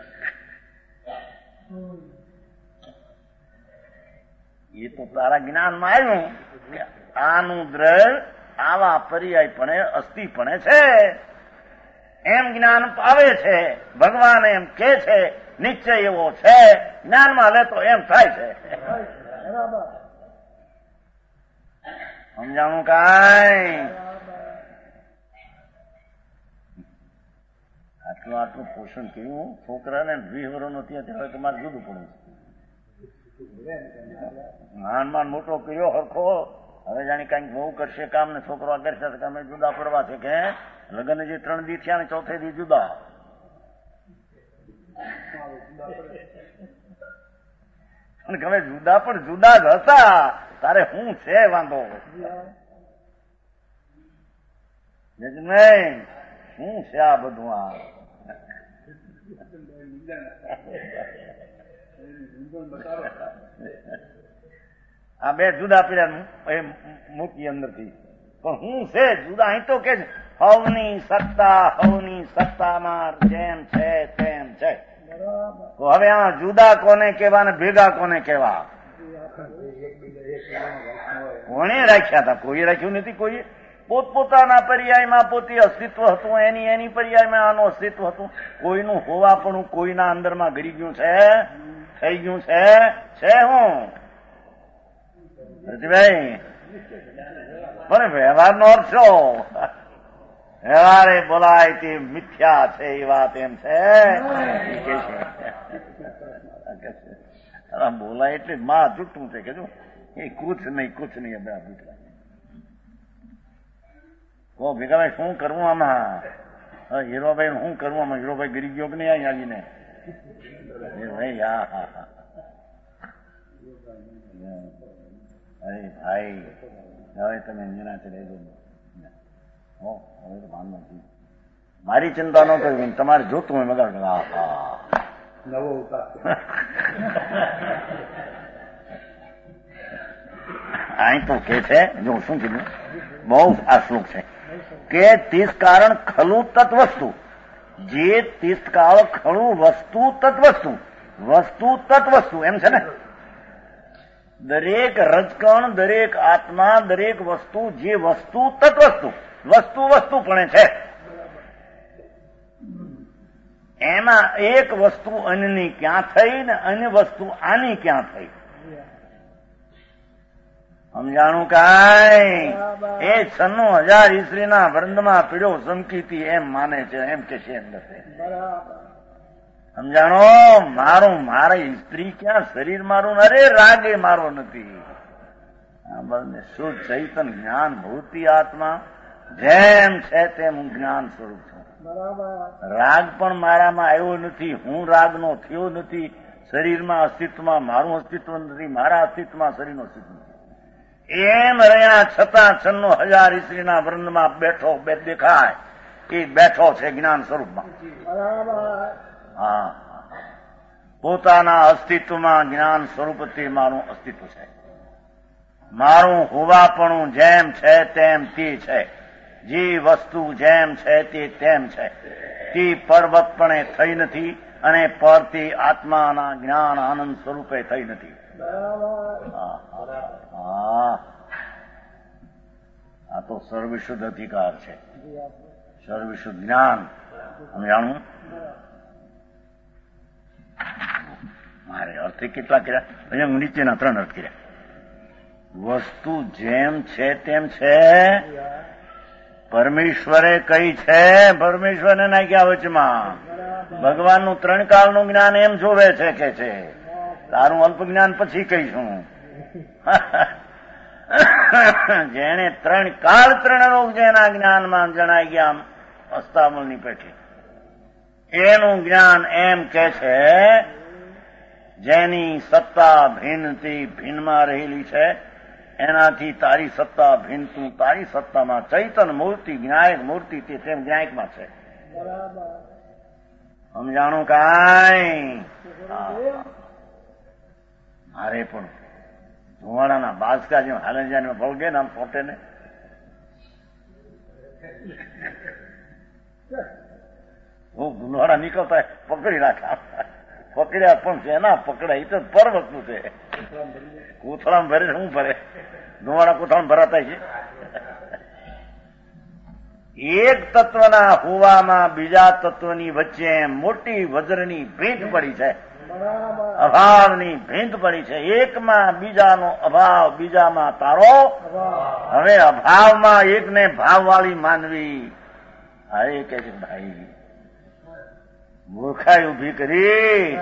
S2: એ તો તારા જ્ઞાનમાં આવ્યું કે આનું દ્રવ્ય આવા પર્યાયપણે અસ્થિપણે છે, એમ જ્ઞાન આવે છે. ભગવાન એમ કે છે, નિશ્ચય એવો છે, જ્ઞાનમાં લે તો એમ થાય છે. સમજાણું કાંઈ? આટલું આટલું પોષણ કર્યું છોકરાને વીસ વર્ષનો થયા ત્યારે તમારે જુદું પડવું. નાન માન મોટો કર્યો હરખો, હવે જાણે કઈક બહુ કરશે કામ ને છોકરો કરશે અમે જુદા પડવા છે કે લગ્ન જે ત્રણ દી થયા ને ચોથે દી જુદા. અને તમે જુદા પણ જુદા જ હતા તારે શું છે વાંધો? નહીં શું છે આ બધું? આ આ બે જુદા પીડા એ મૂકી અંદરથી પણ હું છે જુદા. અહીં તો કે હવની સત્તા હવની સત્તામાં જેમ છે તેમ છે. તો હવે આમાં જુદા કોને કેવા ને ભેગા કોને કેવા? કોણે રાખ્યા હતા? કોઈ રાખ્યું નથી. કોઈ પોતપોતાના પર્યાયમાં પોતે અસ્તિત્વ હતું, એની એની પર્યાયમાં આનું અસ્તિત્વ હતું. કોઈનું હોવાપણું કોઈના અંદરમાં ગરી ગયું છે, થઈ ગયું છે. છે હું ભાઈ પણ વ્યવહારનો અર્થ છો? વ્યવહારે બોલાય તે મિથ્યા છે એ વાત એમ છે. બોલાય એટલે માં જૂઠું છે કે જો એ કુછ નહીં કુછ નહીં. બધા જૂઠા કહો ભેગાભાઈ શું કરવું આમાં? હીરોભાઈ શું કરવું આમાં? હીરોભાઈ ગરી ગયો કે નહીં અહીં આવીને? ભાઈ હા હા હા અરે ભાઈ હવે તમે નિરાંતે રહેજો. હો હવે તો ભાન નથી. મારી ચિંતા ન કરવી, તમારે જોતું હોય મગાડ. હા હા નવો અહીં તો કે છે જો શું કીધું બહુ આ શ્લોક છે કે તીસ કારણ ખલું તત્વસ્તુ. જે તીસ કાળ ખલું વસ્તુ તત્વસ્તુ. વસ્તુ તત્વસ્તુ એમ છે ને. દરેક રજકણ દરેક આત્મા દરેક વસ્તુ જે વસ્તુ તત્વસ્તુ વસ્તુ વસ્તુ પણ છે. એમાં એક વસ્તુ અન્યની ક્યાં થઈ ને અન્ય વસ્તુ આની ક્યાં થઈ? સમજાણું કાંઈ? એ છન્નું હજાર ઈસરીના વૃંદમાં પીડ્યો સમકીતી એમ માને છે, એમ કે છે અંદર. સમજાણો? મારું મારી સ્ત્રી ક્યાં, શરીર મારું? અરે રાગે મારો નથી. શુદ્ધ ચૈતન જ્ઞાન ભૂતિ આત્મા જેમ છે તેમ હું જ્ઞાન સ્વરૂપ છું. રાગ પણ મારામાં આવ્યો નથી. હું રાગનો થયો નથી. શરીરમાં અસ્તિત્વમાં મારું અસ્તિત્વ નથી. મારા અસ્તિત્વમાં શરીરનું અસ્તિત્વ નથી. એમ રહ્યા છતાં છન્નો હજાર ઈસરીના વૃંદમાં બેઠો બે દેખાય એ બેઠો છે જ્ઞાન સ્વરૂપમાં. હા પોતાના અસ્તિત્વમાં જ્ઞાન સ્વરૂપ તે મારું અસ્તિત્વ છે. મારું હોવાપણું જેમ છે તેમ તે છે. જે વસ્તુ જેમ છે તે તેમ છે. તે પર્વતપણે થઈ નથી અને પરથી આત્માના જ્ઞાન આનંદ સ્વરૂપે થઈ નથી. આ તો સર્વશુદ્ધ અધિકાર છે, સર્વશુદ્ધ જ્ઞાન. સમજાણું? મારે અર્થ કેટલા કર્યા? અહીંયા નીચેના ત્રણ અર્થ કર્યા. વસ્તુ જેમ છે તેમ છે. પરમેશ્વરે કઈ છે? પરમેશ્વરને નાખ્યા વચમાં. ભગવાનનું ત્રણ કાળનું જ્ઞાન એમ જોવે છે કે છે. તારું અલ્પ જ્ઞાન પછી કહીશું. જેને ત્રણ કાળ ત્રણ રોગ જેના જ્ઞાનમાં જણાઈ ગયા અસ્તામલની પેઠી, એનું જ્ઞાન એમ કે છે જેની સત્તા ભિન્નથી ભિન્નમાં રહેલી છે એનાથી તારી સત્તા ભિન્ન. તું તારી સત્તામાં ચૈતન મૂર્તિ જ્ઞાયક મૂર્તિ તે તેમ જ્ઞાયકમાં છે. સમજાણું કાંઈ? મારે પણ ધુવાડાના બાસકા જેમ હાલે જાય વળગે ને આમ ફોટે ને હું ધુવાડા નીકળતા પકડી રાખા. પકડ્યા પણ છે ના પકડાય એ તો પર વસ્તુ છે. કોથળામાં ભરે શું ભરે? ધુવાડા કોથળામાં ભરાતા છે. એક તત્વના હોવામાં બીજા તત્વની વચ્ચે મોટી વજ્રની ભેટ પડી છે. અભાવની ભીંત પડી છે. એકમાં બીજાનો અભાવ, બીજામાં તારો હવે અભાવમાં એકને ભાવવાળી માનવી. હા એ કે છે ભાઈ મૂર્ખાઈ ઉભી કરી.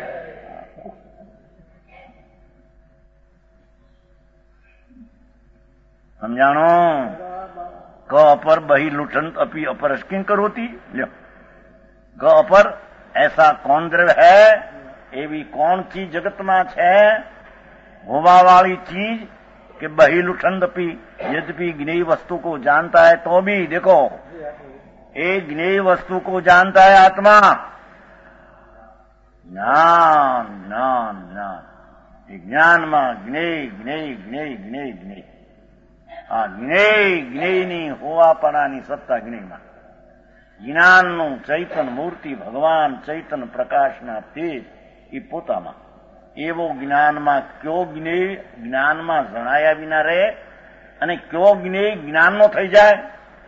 S2: સમજાણો? ક અપર બહી लुठंत अपी अपरस किं करोती. લ્યો ગ અપર ऐसा कौन द्रव्य है, એવી કોણ ચીજ જગતમાં છે હોવાવાળી ચીજ કે બહી लुठंत अपी यद्यपि ज्ञेय वस्तु को जानता है तो भी देखो एक ज्ञेय वस्तु को जानता है आत्मा. ज्ञान ज्ञान ज्ञान જ્ઞાનમાં જ્ઞેય જ્ઞેય જ્ઞેય જ્ઞેય જ્ઞેય આ જ્ઞેય જ્ઞેયની હોવાપણાની સત્તા જ્ઞેયમાં. જ્ઞાનનું ચૈતન મૂર્તિ ભગવાન ચૈતન પ્રકાશના તેજ એ પોતામાં. એવો જ્ઞાનમાં કયો જ્ઞેય જ્ઞાનમાં જણાયા વિના રહે અને કયો જ્ઞેય જ્ઞાનનો થઈ જાય.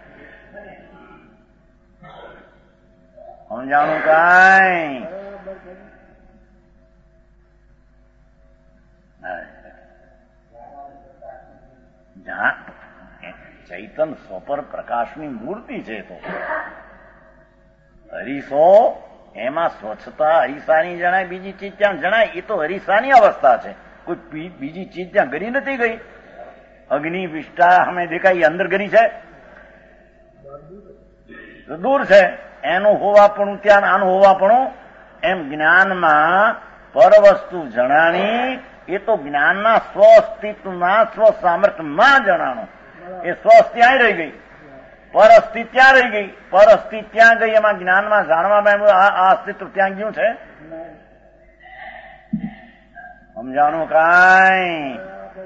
S2: સમજાણું કાંઈ? ચૈતન સ્વપર પ્રકાશની મૂર્તિ છે. તો હરીસો એમાં સ્વચ્છતા હરીસાની જણાય, બીજી ચીજ ત્યાં જણાય. એ તો હરીસાની અવસ્થા છે. કોઈ બીજી ચીજ ત્યાં ગરી નથી ગઈ. અગ્નિ વિષ્ટા અમે દેખાય અંદર ગરી છે, દૂર છે. એનું હોવાપણું ત્યાં, આનું હોવાપણું એમ જ્ઞાનમાં પરવસ્તુ જણાણી. એ તો જ્ઞાનના સ્વ અસ્તિત્વમાં સ્વ સામર્થ્યમાં જણાણું. એ સ્વસ્થ ત્યાં રહી ગઈ, પર અસ્થિ ત્યાં રહી ગઈ. પર અસ્થિ ત્યાં ગઈ, એમાં જ્ઞાનમાં જાણવામાં આ અસ્તિત્વ ત્યાં ગયું છે. સમજાણું કાંઈ?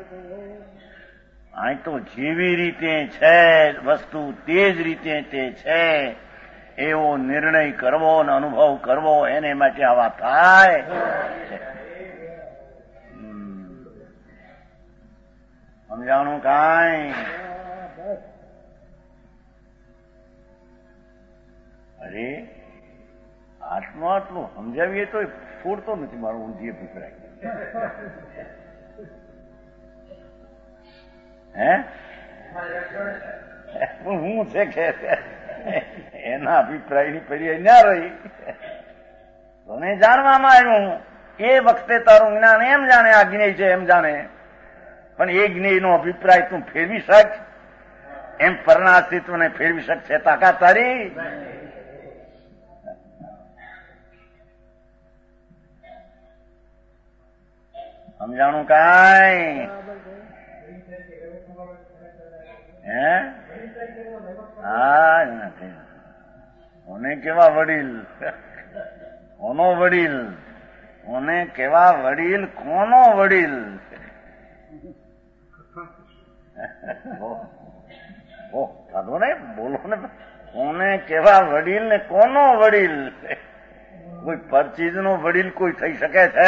S2: અહીં તો જેવી રીતે છે વસ્તુ તે જ રીતે તે છે એવો નિર્ણય કરવો અને અનુભવ કરવો, એને માટે આવા થાય. સમજાણું કાંઈ? અરે આટલું આટલું સમજાવીએ તો છોડતો નથી મારો ઊંધી અભિપ્રાય. હે હું છે કે એના અભિપ્રાયની પરી ના રહી. તને જાણવામાં આવ્યું એ વખતે તારું જ્ઞાન એમ જાણે આ જ્ઞેય છે એમ જાણે, પણ એ જ્ઞેયનો અભિપ્રાય તું ફેરવી શક એમ પરના અસ્તિત્વને ફેરવી શકશે તાકાત તારી? સમજાણું કાંઈ? હે હા નથી. કોને કેવા વડીલ, કોનો વડીલ, કોને કેવા વડીલ, કોનો વડીલ. સાધો ને બોલો ને, કોને કેવા વડીલ ને કોનો વડીલ. કોઈ પરચીજ નો વડીલ કોઈ થઈ શકે છે?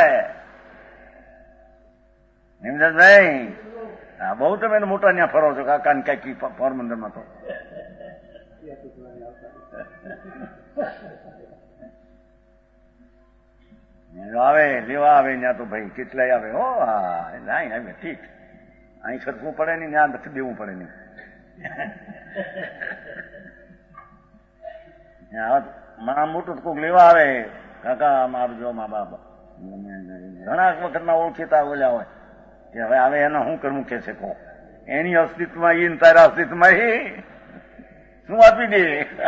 S2: નિમદાસભાઈ હા બહુ તમે મોટા ત્યાં ફરો છો કાકા ને કઈ પોરબંદરમાં. તો આવે લેવા આવે ત્યાં તો ભાઈ કેટલાય આવે. હો હા નહીં આવે ઠીક. અહીં ખર્ચવું પડે નહીં, ત્યાં નથી દેવું પડે નહીં. મા મોટું કોઈક લેવા આવે, કાકા આમ આપજો મા બાપ. ઘણા વખતના ઓળખીતા ઓલ્યા હોય કે હવે આવે એના શું કરવું કે છે. કહો એની અસ્તિત્વમાં એ તારા અસ્તિત્વમાં એ શું આપી દે.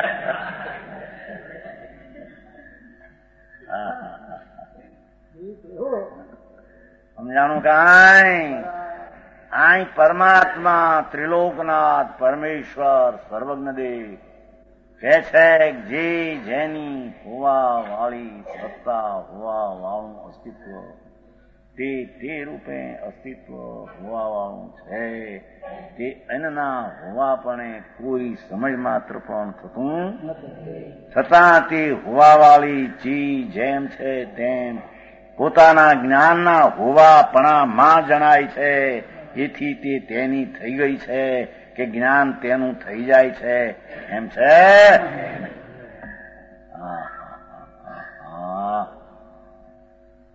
S2: સમજાણું કાંઈ? આઈ પરમાત્મા ત્રિલોકનાથ પરમેશ્વર સર્વજ્ઞદેવ કે છે જે જેની હોવા વાળી સત્તા હોવા વાળું અસ્તિત્વ તે તે રૂપે અસ્તિત્વ હોવા વાળું છે. તે એના હોવાપણે કોઈ સમજ માત્ર પણ થતું છતાં તે હોવા વાળી ચીજ જેમ છે તેમ પોતાના જ્ઞાનના હોવાપણામાં જણાય છે. એથી તે તેની થઈ ગઈ છે કે જ્ઞાન તેનું થઈ જાય છે એમ છે.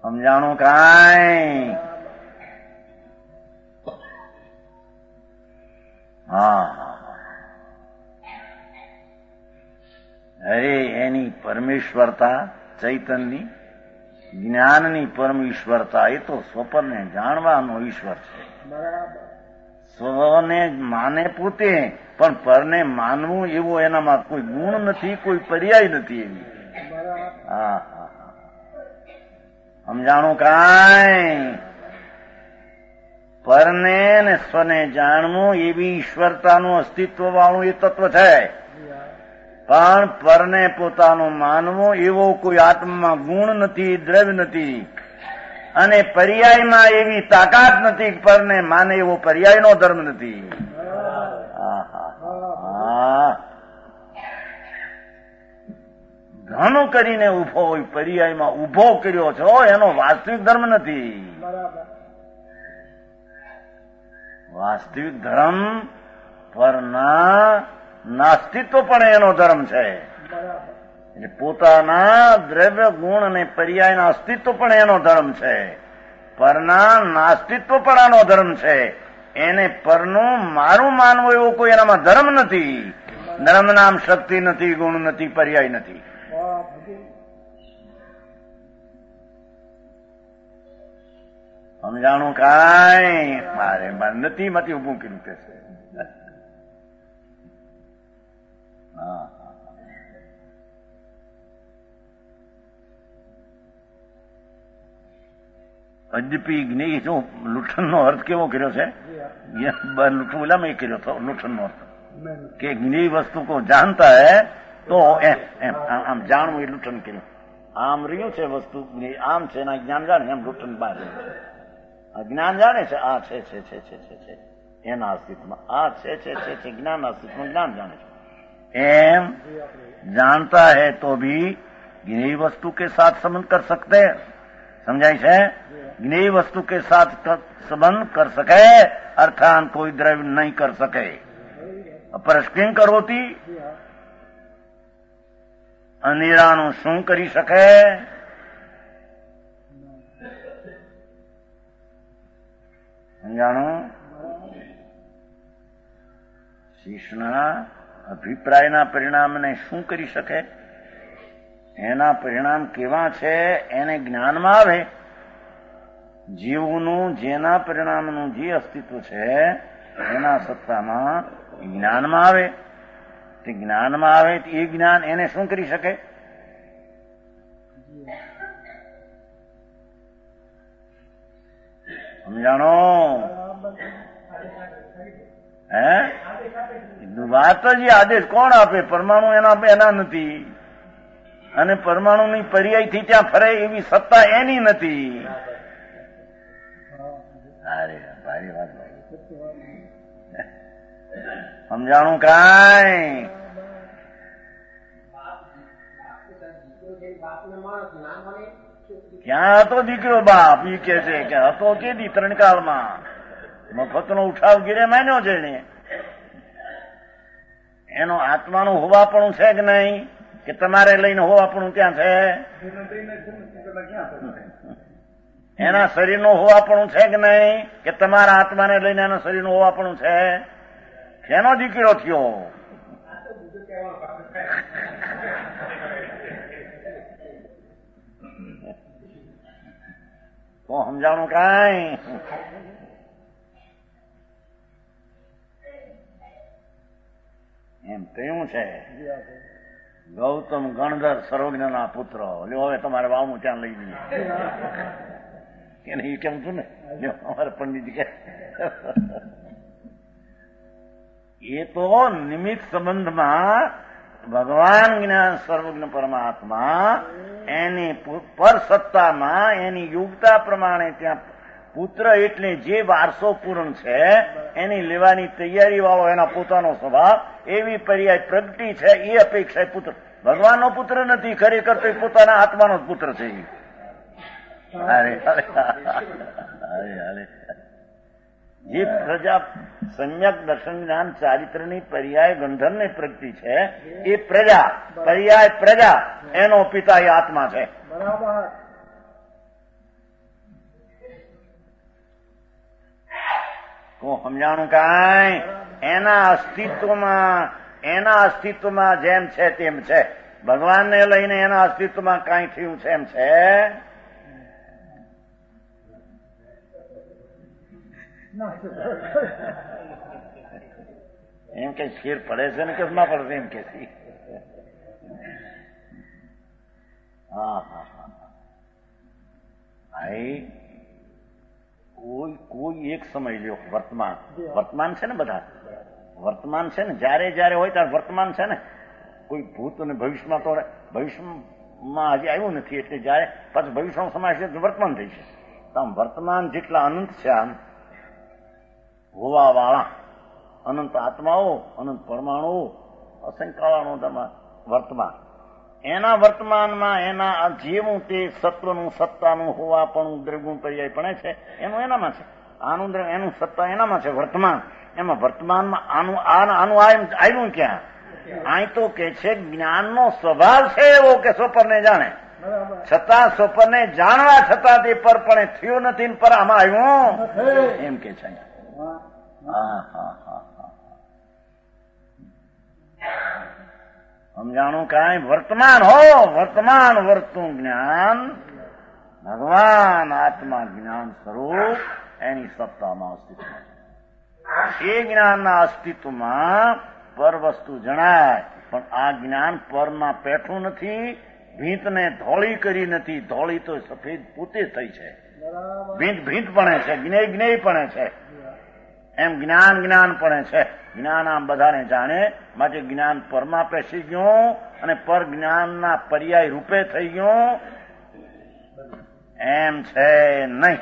S2: સમજાણું કાંઈ? હા, અરે એની પરમેશ્વરતા ચૈતનની, જ્ઞાનની પરમેશ્વરતા એ તો સ્વપનને જાણવાનો ઈશ્વર છે. સ્વને માને પોતે, પણ પરને માનવું એવો એનામાં કોઈ ગુણ નથી, કોઈ પર્યાય નથી એવી. હા હા, સમજાણું કાંઈ? પરને ને સ્વને જાણવું એવી ઈશ્વરતાનું અસ્તિત્વ વાળું એ તત્વ છે, પણ પરને પોતાનું માનવું એવો કોઈ આત્મામાં ગુણ નથી, દ્રવ્ય નથી, અને પર્યાયમાં એવી તાકાત નથી, પરને માને એવો પર્યાયનો ધર્મ નથી. ઘણું કરીને ઉભો હોય, પર્યાયમાં ઉભો કર્યો છો, એનો વાસ્તવિક ધર્મ નથી. વાસ્તવિક ધર્મ પરના નાસ્તિત્વ પણ એનો ધર્મ છે. એટલે પોતાના દ્રવ્ય ગુણ અને પર્યાયના અસ્તિત્વ પણ એનો ધર્મ છે. પરના નાસ્તિત્વ પણ આનો ધર્મ છે. એને પરનું મારું માનવું એવો કોઈ એનામાં ધર્મ નથી. ધર્મ નામ શક્તિ નથી, ગુણ નથી, પર્યાય નથી. સમજાણું કાંઈ? મારે નથી માંથી ઉભું કર્યું કે છે. હા, અદ્યપી જ્ઞેય શું લૂંટણનો અર્થ કેવો કર્યો છે? લૂંટવું કર્યો હતો લૂંટણનો અર્થ કે જ્ઞેય વસ્તુ કો જાણતા હે તો એમ આમ જાણવું એ લૂંટણ કર્યું. આમ રહ્યું છે વસ્તુ આમ છે, એના જ્ઞાન જાણે એમ લૂંટણ બહાર જ્ઞાન જાણે છે. આ છે છે છે છે છે છે એના અસ્તિત્વમાં આ છે છે છે છે જ્ઞાન અસ્તિત્વમાં જ્ઞાન જાણે છે. एम जानता है तो भी ज्ञेय वस्तु के साथ संबंध कर सकते हैं. समझाई है? ज्ञेय वस्तु के साथ संबंध कर सके अर्थात कोई द्रव्य नहीं कर सके. परस्किंग करोती અનિરાનું શું કરી શકે? સમજાણું? શિષ્યના અભિપ્રાયના પરિણામને શું કરી શકે? એના પરિણામ કેવા છે એને જ્ઞાનમાં આવે. જીવનું જેના પરિણામનું જે અસ્તિત્વ છે એના સત્તામાં જ્ઞાનમાં આવે. તે જ્ઞાનમાં આવે એ જ્ઞાન એને શું કરી શકે? સમજાણો? હે વાત જ આદેશ કોણ આપે? પરમાણુ એના એના નથી, અને પરમાણુની પર્યાયથી ત્યાં ફરે એવી સત્તા એની નથી. અરે ભારી વાત ભાઈ. સમજાણું કાંઈ? ક્યાં હતો દીકરો બાપ? ઈ કે છે કે હતો કેદી ત્રણકાળમાં મફતનો ઉઠાવ ગીરે માન્યો છે ને. એનો આત્માનું હોવાપણું છે કે નહીં? કે તમારે લઈને હોવાપણું ત્યાં છે? એના શરીરનું હોવાપણું છે કે નહીં? કે તમારા આત્માને લઈને એના શરીરનું હોવાપણું છે? શેનો દીકરો થયો? તો સમજાણું કાંઈ? એમ કહ્યું છે ગૌતમ ગણધર સર્વજ્ઞના પુત્ર. લ્યો હવે તમારે વાવનું ત્યાં લઈ લઈએ કે નહીં? કેમ છું ને અમારે પંડિતજી કે એ તો નિમિત્ત સંબંધમાં ભગવાન જ્ઞાન સર્વજ્ઞ પરમાત્મા એની પર સત્તામાં એની યોગ્યતા પ્રમાણે ત્યાં પુત્ર એટલે જે વારસો પૂર્ણ છે એની લેવાની તૈયારી વાળો એના પોતાનો સ્વભાવ એવી પર્યાય પ્રગતિ છે. એ અપેક્ષા પુત્ર ભગવાનનો પુત્ર નથી, ખરેખર તો પોતાના આત્માનો જ પુત્ર છે. અરે અરે અરે જે પ્રજા સમ્યક દર્શન જ્ઞાન ચારિત્રની પર્યાય ગંધર્વની પ્રગતિ છે એ પ્રજા પર્યાય પ્રજા એનો પિતા એ આત્મા છે. હું સમજાણું કાંઈ એના અસ્તિત્વમાં એના અસ્તિત્વમાં જેમ છે તેમ છે. ભગવાનને લઈને એના અસ્તિત્વમાં કાંઈ થયું છે એમ છે એમ કે ફેર પડે છે ને કે ના પડે એમ કે હા હા હા ભાઈ કોઈ કોઈ એક સમય લ્યો વર્તમાન વર્તમાન છે ને બધા વર્તમાન છે ને જયારે જયારે હોય ત્યારે વર્તમાન છે ને કોઈ ભૂત અને ભવિષ્યમાં તો ભવિષ્યમાં હજી આવ્યું નથી એટલે જયારે પાછું ભવિષ્યનો સમાજ છે વર્તમાન થઈ છે. આમ વર્તમાન જેટલા અનંત છે આમ હોવા વાળા અનંત આત્માઓ અનંત પરમાણુઓ અસંખ્યાવાનો વર્તમાન એના વર્તમાનમાં એના જેવું તે સત્વનું સત્તાનું હોવાપણું દ્રગુણ પર્યાય પણ છે એનું એનામાં છે આનું એનું સત્તા એનામાં છે વર્તમાન. એમાં વર્તમાનમાં આનું આનું આવ્યું ક્યાં? અહીં તો કે છે જ્ઞાનનો સ્વભાવ છે એવો કે સ્વપરને જાણે છતાં સ્વપરને જાણવા છતાં તે પર પણ થયું નથી પર આમાં આવ્યું એમ કે છે. હા હા હા સમજાણું કાંઈ વર્તમાન હો વર્તમાન વર્તું જ્ઞાન ભગવાન આત્મા જ્ઞાન સ્વરૂપ એની સત્તામાં અસ્તિત્વ એ જ્ઞાનના અસ્તિત્વમાં પર વસ્તુ જણાય પણ આ જ્ઞાન પરમાં પેઠું નથી. ભીંતને ધોળી કરી નથી. ધોળી તો સફેદ પોતે થઈ છે. ભીંત ભીંત પણ છે જ્ઞેય જ્ઞેય પણ છે એમ જ્ઞાન જ્ઞાન પણ છે. જ્ઞાન આમ બધાને જાણે માટે જ્ઞાન પરમાં પેસી ગયું અને પર જ્ઞાનના પર્યાય રૂપે થઈ ગયું એમ છે નહીં.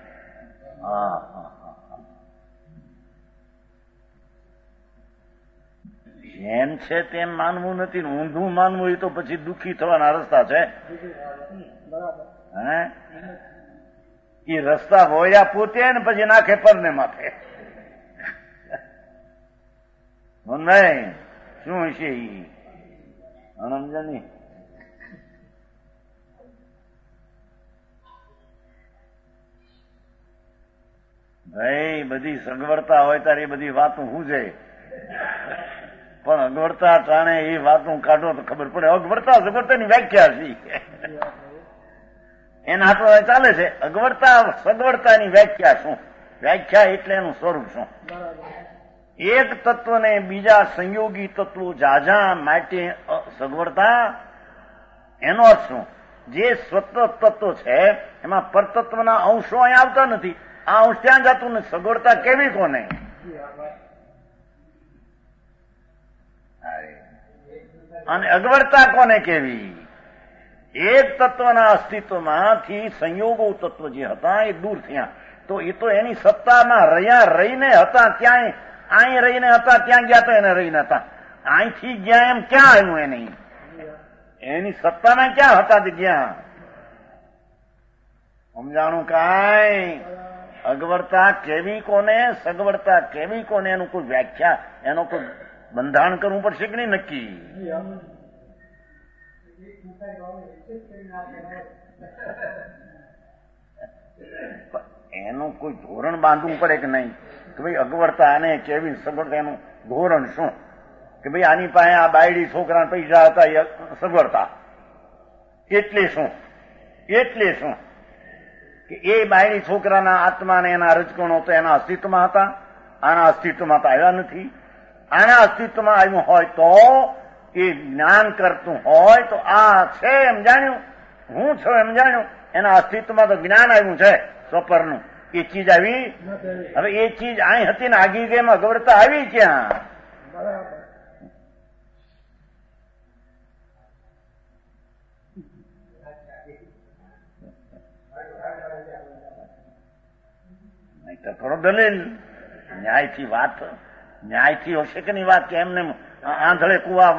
S2: જેમ છે તેમ માનવું નથી ને ઊંધું માનવું એ તો પછી દુઃખી થવાના રસ્તા છે. હે એ રસ્તા વોયા પોતે ને પછી નાખે પરને માથે નહીં શું છે ઈ સમજની ભાઈ બધી સગવડતા હોય ત્યારે એ બધી વાતો હું છે પણ અગવડતા ટાણે એ વાતો કાઢો તો ખબર પડે. અગવડતા સગવડતાની વ્યાખ્યા છે એના હાથમાં ચાલે છે. અગવડતા સગવડતાની વ્યાખ્યા શું? વ્યાખ્યા એટલે એનું સ્વરૂપ શું? એક તત્વને બીજા સંયોગી તત્વો જાજા માટે સગવડતા એનો અર્થ શું? જે સ્વતઃ તત્વ છે એમાં પરતત્વના અંશો અહીં આવતા નથી. આ અંશ ત્યાં જતું નથી. સગવડતા કેવી કોને? અને અગવડતા કોને કેવી? એક તત્વના અસ્તિત્વમાંથી સંયોગો તત્વ જે હતા એ દૂર થયા તો એ તો એની સત્તામાં રહ્યા રહીને હતા. ત્યાં અહીં રહીને હતા ત્યાં ગયા તો એને રહીને હતા. અહીંથી ગયા એમ ક્યાં આવ્યું? એની એની સત્તામાં ક્યાં હતા તે ગયા? સમજાણું કાંઈ? અગવડતા કેવી કોને સગવડતા કેવી કોને એનું કોઈ વ્યાખ્યા એનો કોઈ બંધારણ કરવું પડશે કે નહીં નક્કી? એનું કોઈ ધોરણ બાંધવું પડે કે નહીં કે ભાઈ અગવડતા અને કેવી સગવડતા એનું ધોરણ શું? કે ભાઈ આની પાસે આ બાયડી છોકરાના પૈસા હતા એ સગવડતા એટલે શું? એટલે શું કે એ બાયડી છોકરાના આત્માને એના રજકણો તો એના અસ્તિત્વમાં હતા. આના અસ્તિત્વમાં તો આવ્યા નથી. આના અસ્તિત્વમાં આવ્યું હોય તો એ જ્ઞાન કરતું હોય તો આ છે એમ જાણ્યું, હું છું એમ જાણ્યું. એના અસ્તિત્વમાં તો જ્ઞાન આવ્યું છે સ્વપરનું. એ ચીજ આવી હવે એ ચીજ અહીં હતી ને આગી ગઈ એમાં અગવડતા આવી ક્યાં? થોડો દલીલ ન્યાયથી વાત ન્યાયથી હશે કે નહીં વાત કે એમને આંધળે કુવા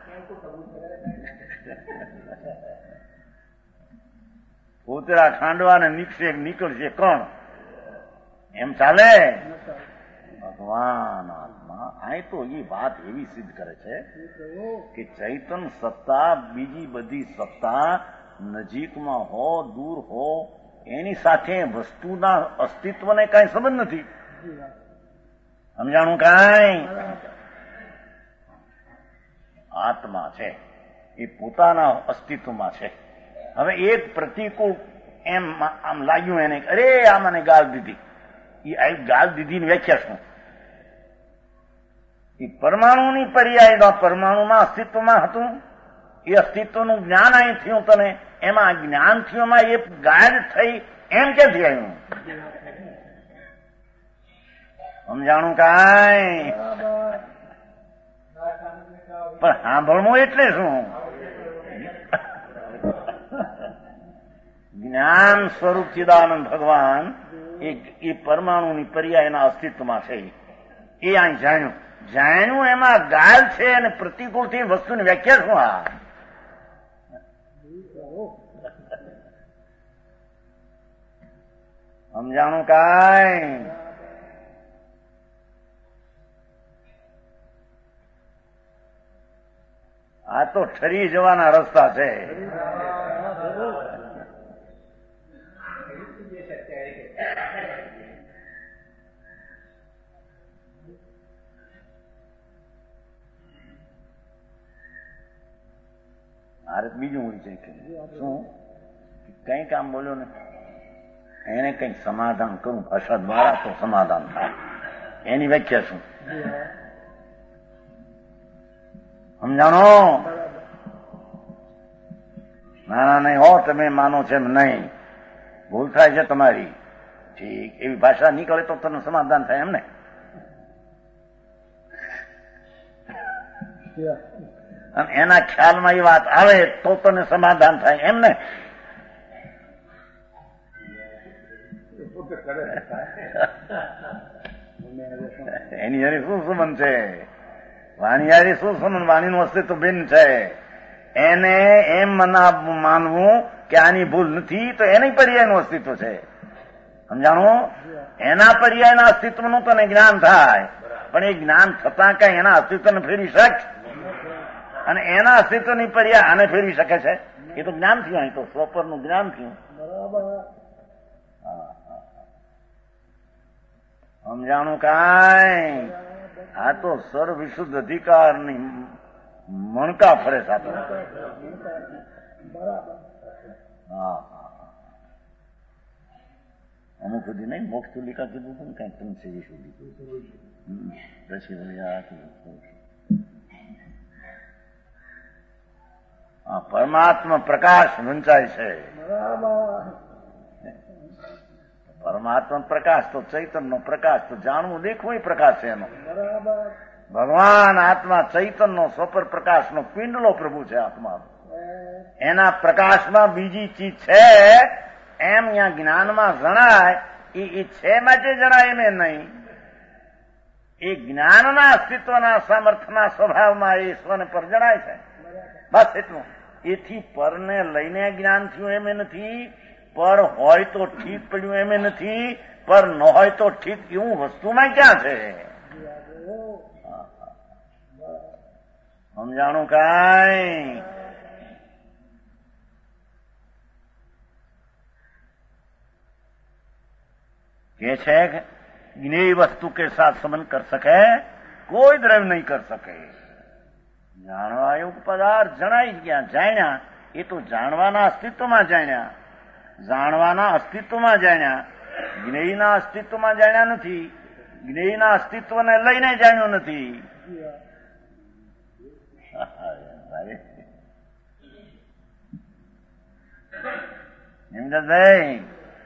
S2: પૂતળા ખાંડવા ને નીકળશે નીકળશે કોણ? એમ ચાલે? ભગવાન આત્મા અહીં તો એ વાત એવી સિદ્ધ કરે છે કે ચૈતન સત્તા બીજી બધી સત્તા નજીકમાં હો દૂર હો એની સાથે વસ્તુના અસ્તિત્વને કઈ સંબંધ નથી. સમજાણું કાંઈ? આત્મા છે એ પોતાના અસ્તિત્વમાં છે. હવે એક પ્રતિકૂળ એમ આમ લાગ્યું એને, અરે આ મને ગાળ દીધી. એ ગાળ દીધીની વ્યાખ્યા શું? એ પરમાણુની પર્યાય પરમાણુમાં અસ્તિત્વમાં હતું, એ અસ્તિત્વનું જ્ઞાન અહીં થયું તને, એમાં જ્ઞાન થયુંમાં એ ગાળ થઈ એમ ક્યાંથી આવ્યું? સમજાણું કાંઈ? પણ સાંભળવું એટલે શું? જ્ઞાન સ્વરૂપ ચિદાનંદ ભગવાન એ પરમાણુની પર્યાયના અસ્તિત્વમાં છે, એ અહીં જાણ્યું. જાણ્યું એમાં ગાલ છે અને પ્રતિકૂળથી વસ્તુની વ્યાખ્યા શું? આ સમજાણું કાંઈ? આ તો ઠરી જવાના રસ્તા છે. મારે બીજું હોય છે કે શું કઈ કામ બોલ્યો ને એને કઈક સમાધાન કરું ભાષા દ્વારા તો સમાધાન થાય. એની વ્યાખ્યા શું? સમજાણો? નાના નહીં હો, તમે માનો છે એમ નહીં, ભૂલ થાય છે તમારી. ઠીક, એવી ભાષા નીકળે તો તને સમાધાન થાય એમ ને? અને એના ખ્યાલમાં એ વાત આવે તો તને સમાધાન થાય એમ ને? એની હારી શું સંબંધ છે? વાણી હારી શું સંબંધ? વાણીનું અસ્તિત્વ ભિન્ન છે. એને એમ મના માનવું કે આની ભૂલ નથી તો એની પર્યાયનું અસ્તિત્વ છે. સમજાણું? એના પર્યાયના અસ્તિત્વનું તને જ્ઞાન થાય, પણ એ જ્ઞાન થતા કઈ એના અસ્તિત્વને ફેરવી શકે? અને એના અસ્તિત્વની પર્યાય આને ફેરવી શકે છે? એ તો જ્ઞાન થયું, અહીં તો સ્વપરનું જ્ઞાન થયું. સમજાણું કાંઈ? આ તો સર્વ વિશુદ્ધ અધિકારની મણકા ફરે સાથે. હા અમુક સુધી નહીં, મોક્ષ તુલિકા કીધું હતું ને કઈ ત્રણસે વિશુદ્ધિ પછી વળી આ પરમાત્મા પ્રકાશ વંચાય છે. પરમાત્મા પ્રકાશ તો ચૈતન્ય પ્રકાશ તો જાણવું દેખવું એ પ્રકાશ છે એનો. ભગવાન આત્મા ચૈતન્ય સ્વપર પ્રકાશનો પિંડલો પ્રભુ છે આત્મા. એના પ્રકાશમાં બીજી ચીજ છે એમ અહીંયા જ્ઞાનમાં જણાય. એ છે માટે જણાય એમ નહીં, એ જ્ઞાનના અસ્તિત્વના સામર્થ્યના સ્વભાવમાં એ સ્વને પર જણાય છે. બસ એટલું. એથી પરને લઈને જ્ઞાન થયું એમ નથી, પર હોય તો ઠીક પડ્યું એમ નથી, પર ન હોય તો ઠીક એવું વસ્તુમાં ક્યાં છે? સમજાણું કાંઈ? કે છે કે જ્ઞેય વસ્તુ કે સાથ સંબંધ કર શકે કોઈ દ્રવ્ય નહીં કર શકે. જાણવા યોગ પદાર્થ જણાઈ ગયા, જાણ્યા, એ તો જાણવાના અસ્તિત્વમાં જાણ્યા, જાણવાના અસ્તિત્વમાં જાણ્યા, જ્ઞેયના અસ્તિત્વમાં જાણ્યા નથી, જ્ઞેયના અસ્તિત્વને લઈને જાણ્યું નથી. હેમદભાઈ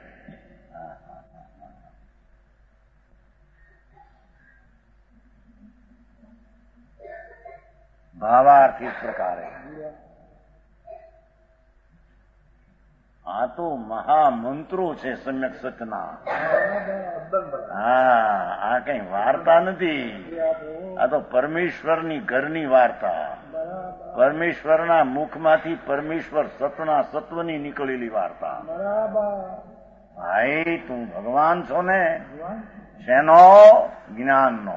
S2: ભાવાર્થ इस प्रकार है. આ તો મહામંત્રો છે સમ્યક સચના. હા, આ કઈ વાર્તા નથી, આ તો પરમેશ્વરની ઘરની વાર્તા. પરમેશ્વરના મુખમાંથી પરમેશ્વર સતના સત્વની નીકળેલી વાર્તા. ભાઈ તું ભગવાન છો ને? શેનો? જ્ઞાનનો.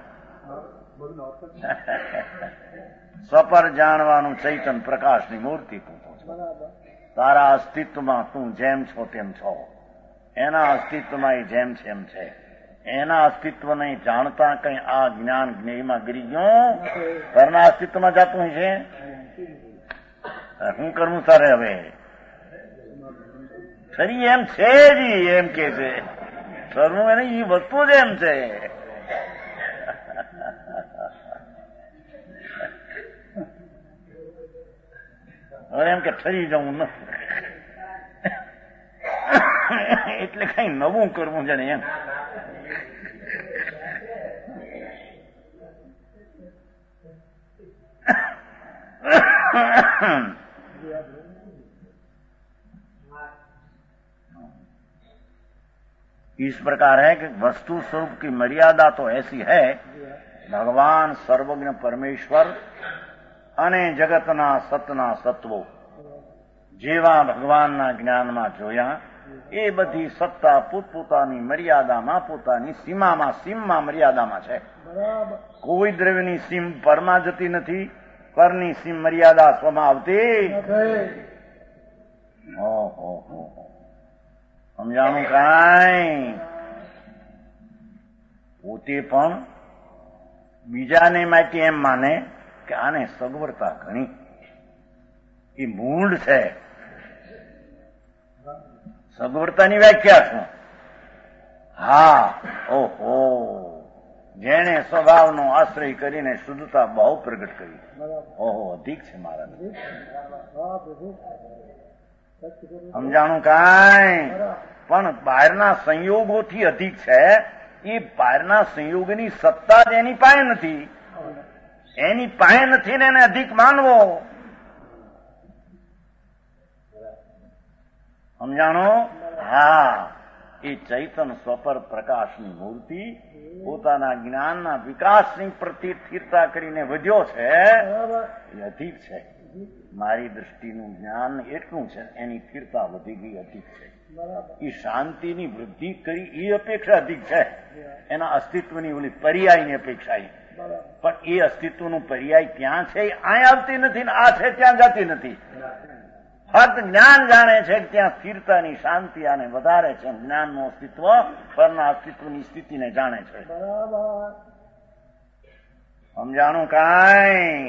S2: સ્વપર જાણવાનું ચૈતન પ્રકાશની મૂર્તિ તું છો. તારા અસ્તિત્વમાં તું જેમ છો તેમ છો, એના અસ્તિત્વમાં એ જેમ છે એમ છે. એના અસ્તિત્વને જાણતા કઈ આ જ્ઞાન જ્ઞેયમાં ગરી ગયું પરના અસ્તિત્વમાં જતું છે. શું કરવું તારે હવે? ખરી એમ છે જ એમ કે છે કરવું એને એ વસ્તુ જ એમ છે. હવે એમ કે ઠરી જવું નથી એટલે કઈ નવું કરવું છે ને એમ. इस प्रकार है कि वस्तु स्वरूप की मर्यादा तो ऐसी है भगवान सर्वज्ञ परमेश्वर અને જગતના સતના સત્વો જેવા ભગવાનના જ્ઞાનમાં જોયા એ બધી સત્તા પોતપોતાની મર્યાદામાં પોતાની સીમામાં સીમમાં મર્યાદામાં છે. કોઈ દ્રવ્યની સીમ પરમાં જતી નથી, પરની સીમ મર્યાદા સ્વમાં આવતી. ઓહો સમજાણું કાંઈ? પોતે પણ બીજાને માટે એમ માને કે આને સગવડતા ઘણી, એ મૂળ છે. સગવડતાની વ્યાખ્યા શું? હા, ઓહો, જેણે સ્વભાવનો આશ્રય કરીને શુદ્ધતા બહુ પ્રગટ કરી. ઓહો, અધિક છે મારા. સમજાણું કાંઈ? પણ બહારના સંયોગોથી અધિક છે. એ બહારના સંયોગની સત્તા જ એની પાસે નથી. એની પાસે નથી ને એને અધિક માનવો. સમજાણો? હા, એ ચૈતન સ્વપર પ્રકાશની મૂર્તિ પોતાના જ્ઞાનના વિકાસની પ્રતિ સ્થિરતા કરીને વધ્યો છે. એ અધિક છે. મારી દ્રષ્ટિનું જ્ઞાન એટલું છે, એની સ્થિરતા વધી ગઈ, અધિક છે. એ શાંતિની વૃદ્ધિ કરી એ અપેક્ષા અધિક છે, એના અસ્તિત્વની ઓલી પર્યાયની અપેક્ષા. પણ એ અસ્તિત્વનું પર્યાય ત્યાં છે, અહીં આવતી નથી ને આ છે ત્યાં જતી નથી. ફક્ત જ્ઞાન જાણે છે કે ત્યાં સ્થિરતાની શાંતિ આને વધારે છે. જ્ઞાનનું અસ્તિત્વ પરના અસ્તિત્વની સ્થિતિને જાણે છે. સમજાણું કાંઈ?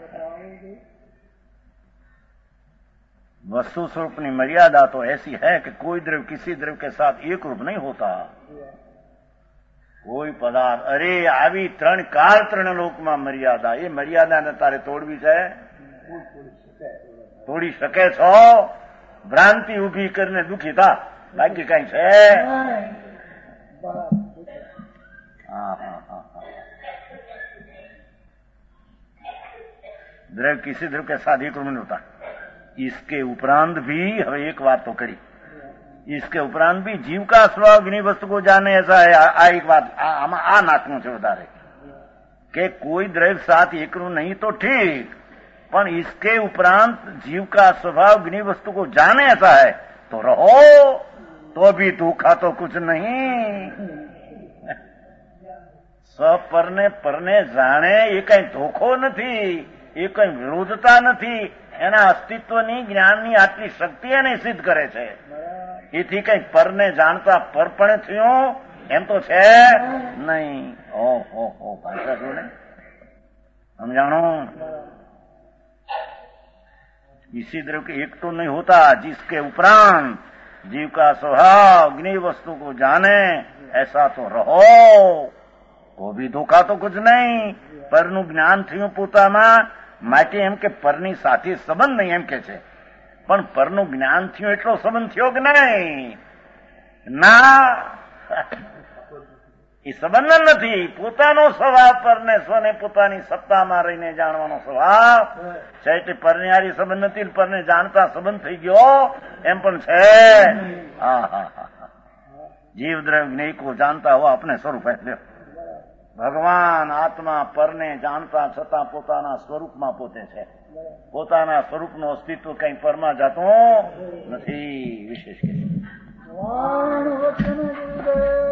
S2: वस्तु स्वरूप की मर्यादा तो ऐसी है कि कोई द्रव्य किसी द्रव्य के साथ एक रूप नहीं होता. કોઈ પદાર્થ અરે આવી ત્રણ કાળ ત્રણ લોકમાં મર્યાદા, એ મર્યાદાને તારે તોડવી છે? તોડી શકે છો? ભ્રાંતિ ઉભી કરીને દુઃખી થા, બાકી કઈ છે? હા હા હા द्रव्य किसी द्रव्य के साथ एक रूप नहीं होता. इसके उपरांत भी હવે એક વાત તો કરી, इसके उपरांत भी जीव का स्वभाव अग्नि वस्तु को जाने ऐसा है. આ એક વાત આમાં આ નાખનું છે વધારે કે કોઈ દ્રવ્ય साथ એકરૂપ नहीं तो ठीक, પણ इसके उपरांत जीव का स्वभाव अग्नि वस्तु को जाने ऐसा है तो रहो, तो भी धोखा तो कुछ नहीं. સ્વપરને પરને જાણે એ કઈ ધોખો નથી, એ કઈ વિરોધતા નથી. એના અસ્તિત્વની જ્ઞાનની આટલી શક્તિ એને સિદ્ધ કરે છે. એથી કઈ પરને જાણતા પર પણ થયું એમ તો છે નહીં. ઓહો હો ભાષા જો ને સમજાણો? इसी द्रव्य के एक तो नहीं होता जिसके उपरांत जीव का स्वभाव अग्नि वस्तु को जाने ऐसा तो रहो, तो भी धोखा तो कुछ नहीं. પરનું જ્ઞાન થયું પોતામાં માટે એમ કે પરની સાથે સંબંધ નહીં એમ કે છે, પણ પરનું જ્ઞાન થયું એટલો સંબંધ થયો કે નહીં? ના, એ સંબંધ નથી. પોતાનો સ્વભાવ પરને સ્વને પોતાની સત્તામાં રહીને જાણવાનો સ્વભાવ છે, એટલે પરને હારી સંબંધ નથી, પરને જાણતા સંબંધ થઈ ગયો એમ પણ છે. હા હા હા જીવ દ્રવ્ય જ્ઞેય કો જાણતા હો अपने स्वरूप है. ભગવાન આત્મા પરને જાણતા છતાં પોતાના સ્વરૂપમાં પોતે છે. પોતાના સ્વરૂપનું અસ્તિત્વ કઈ પરમાં જતું નથી. વિશેષ કે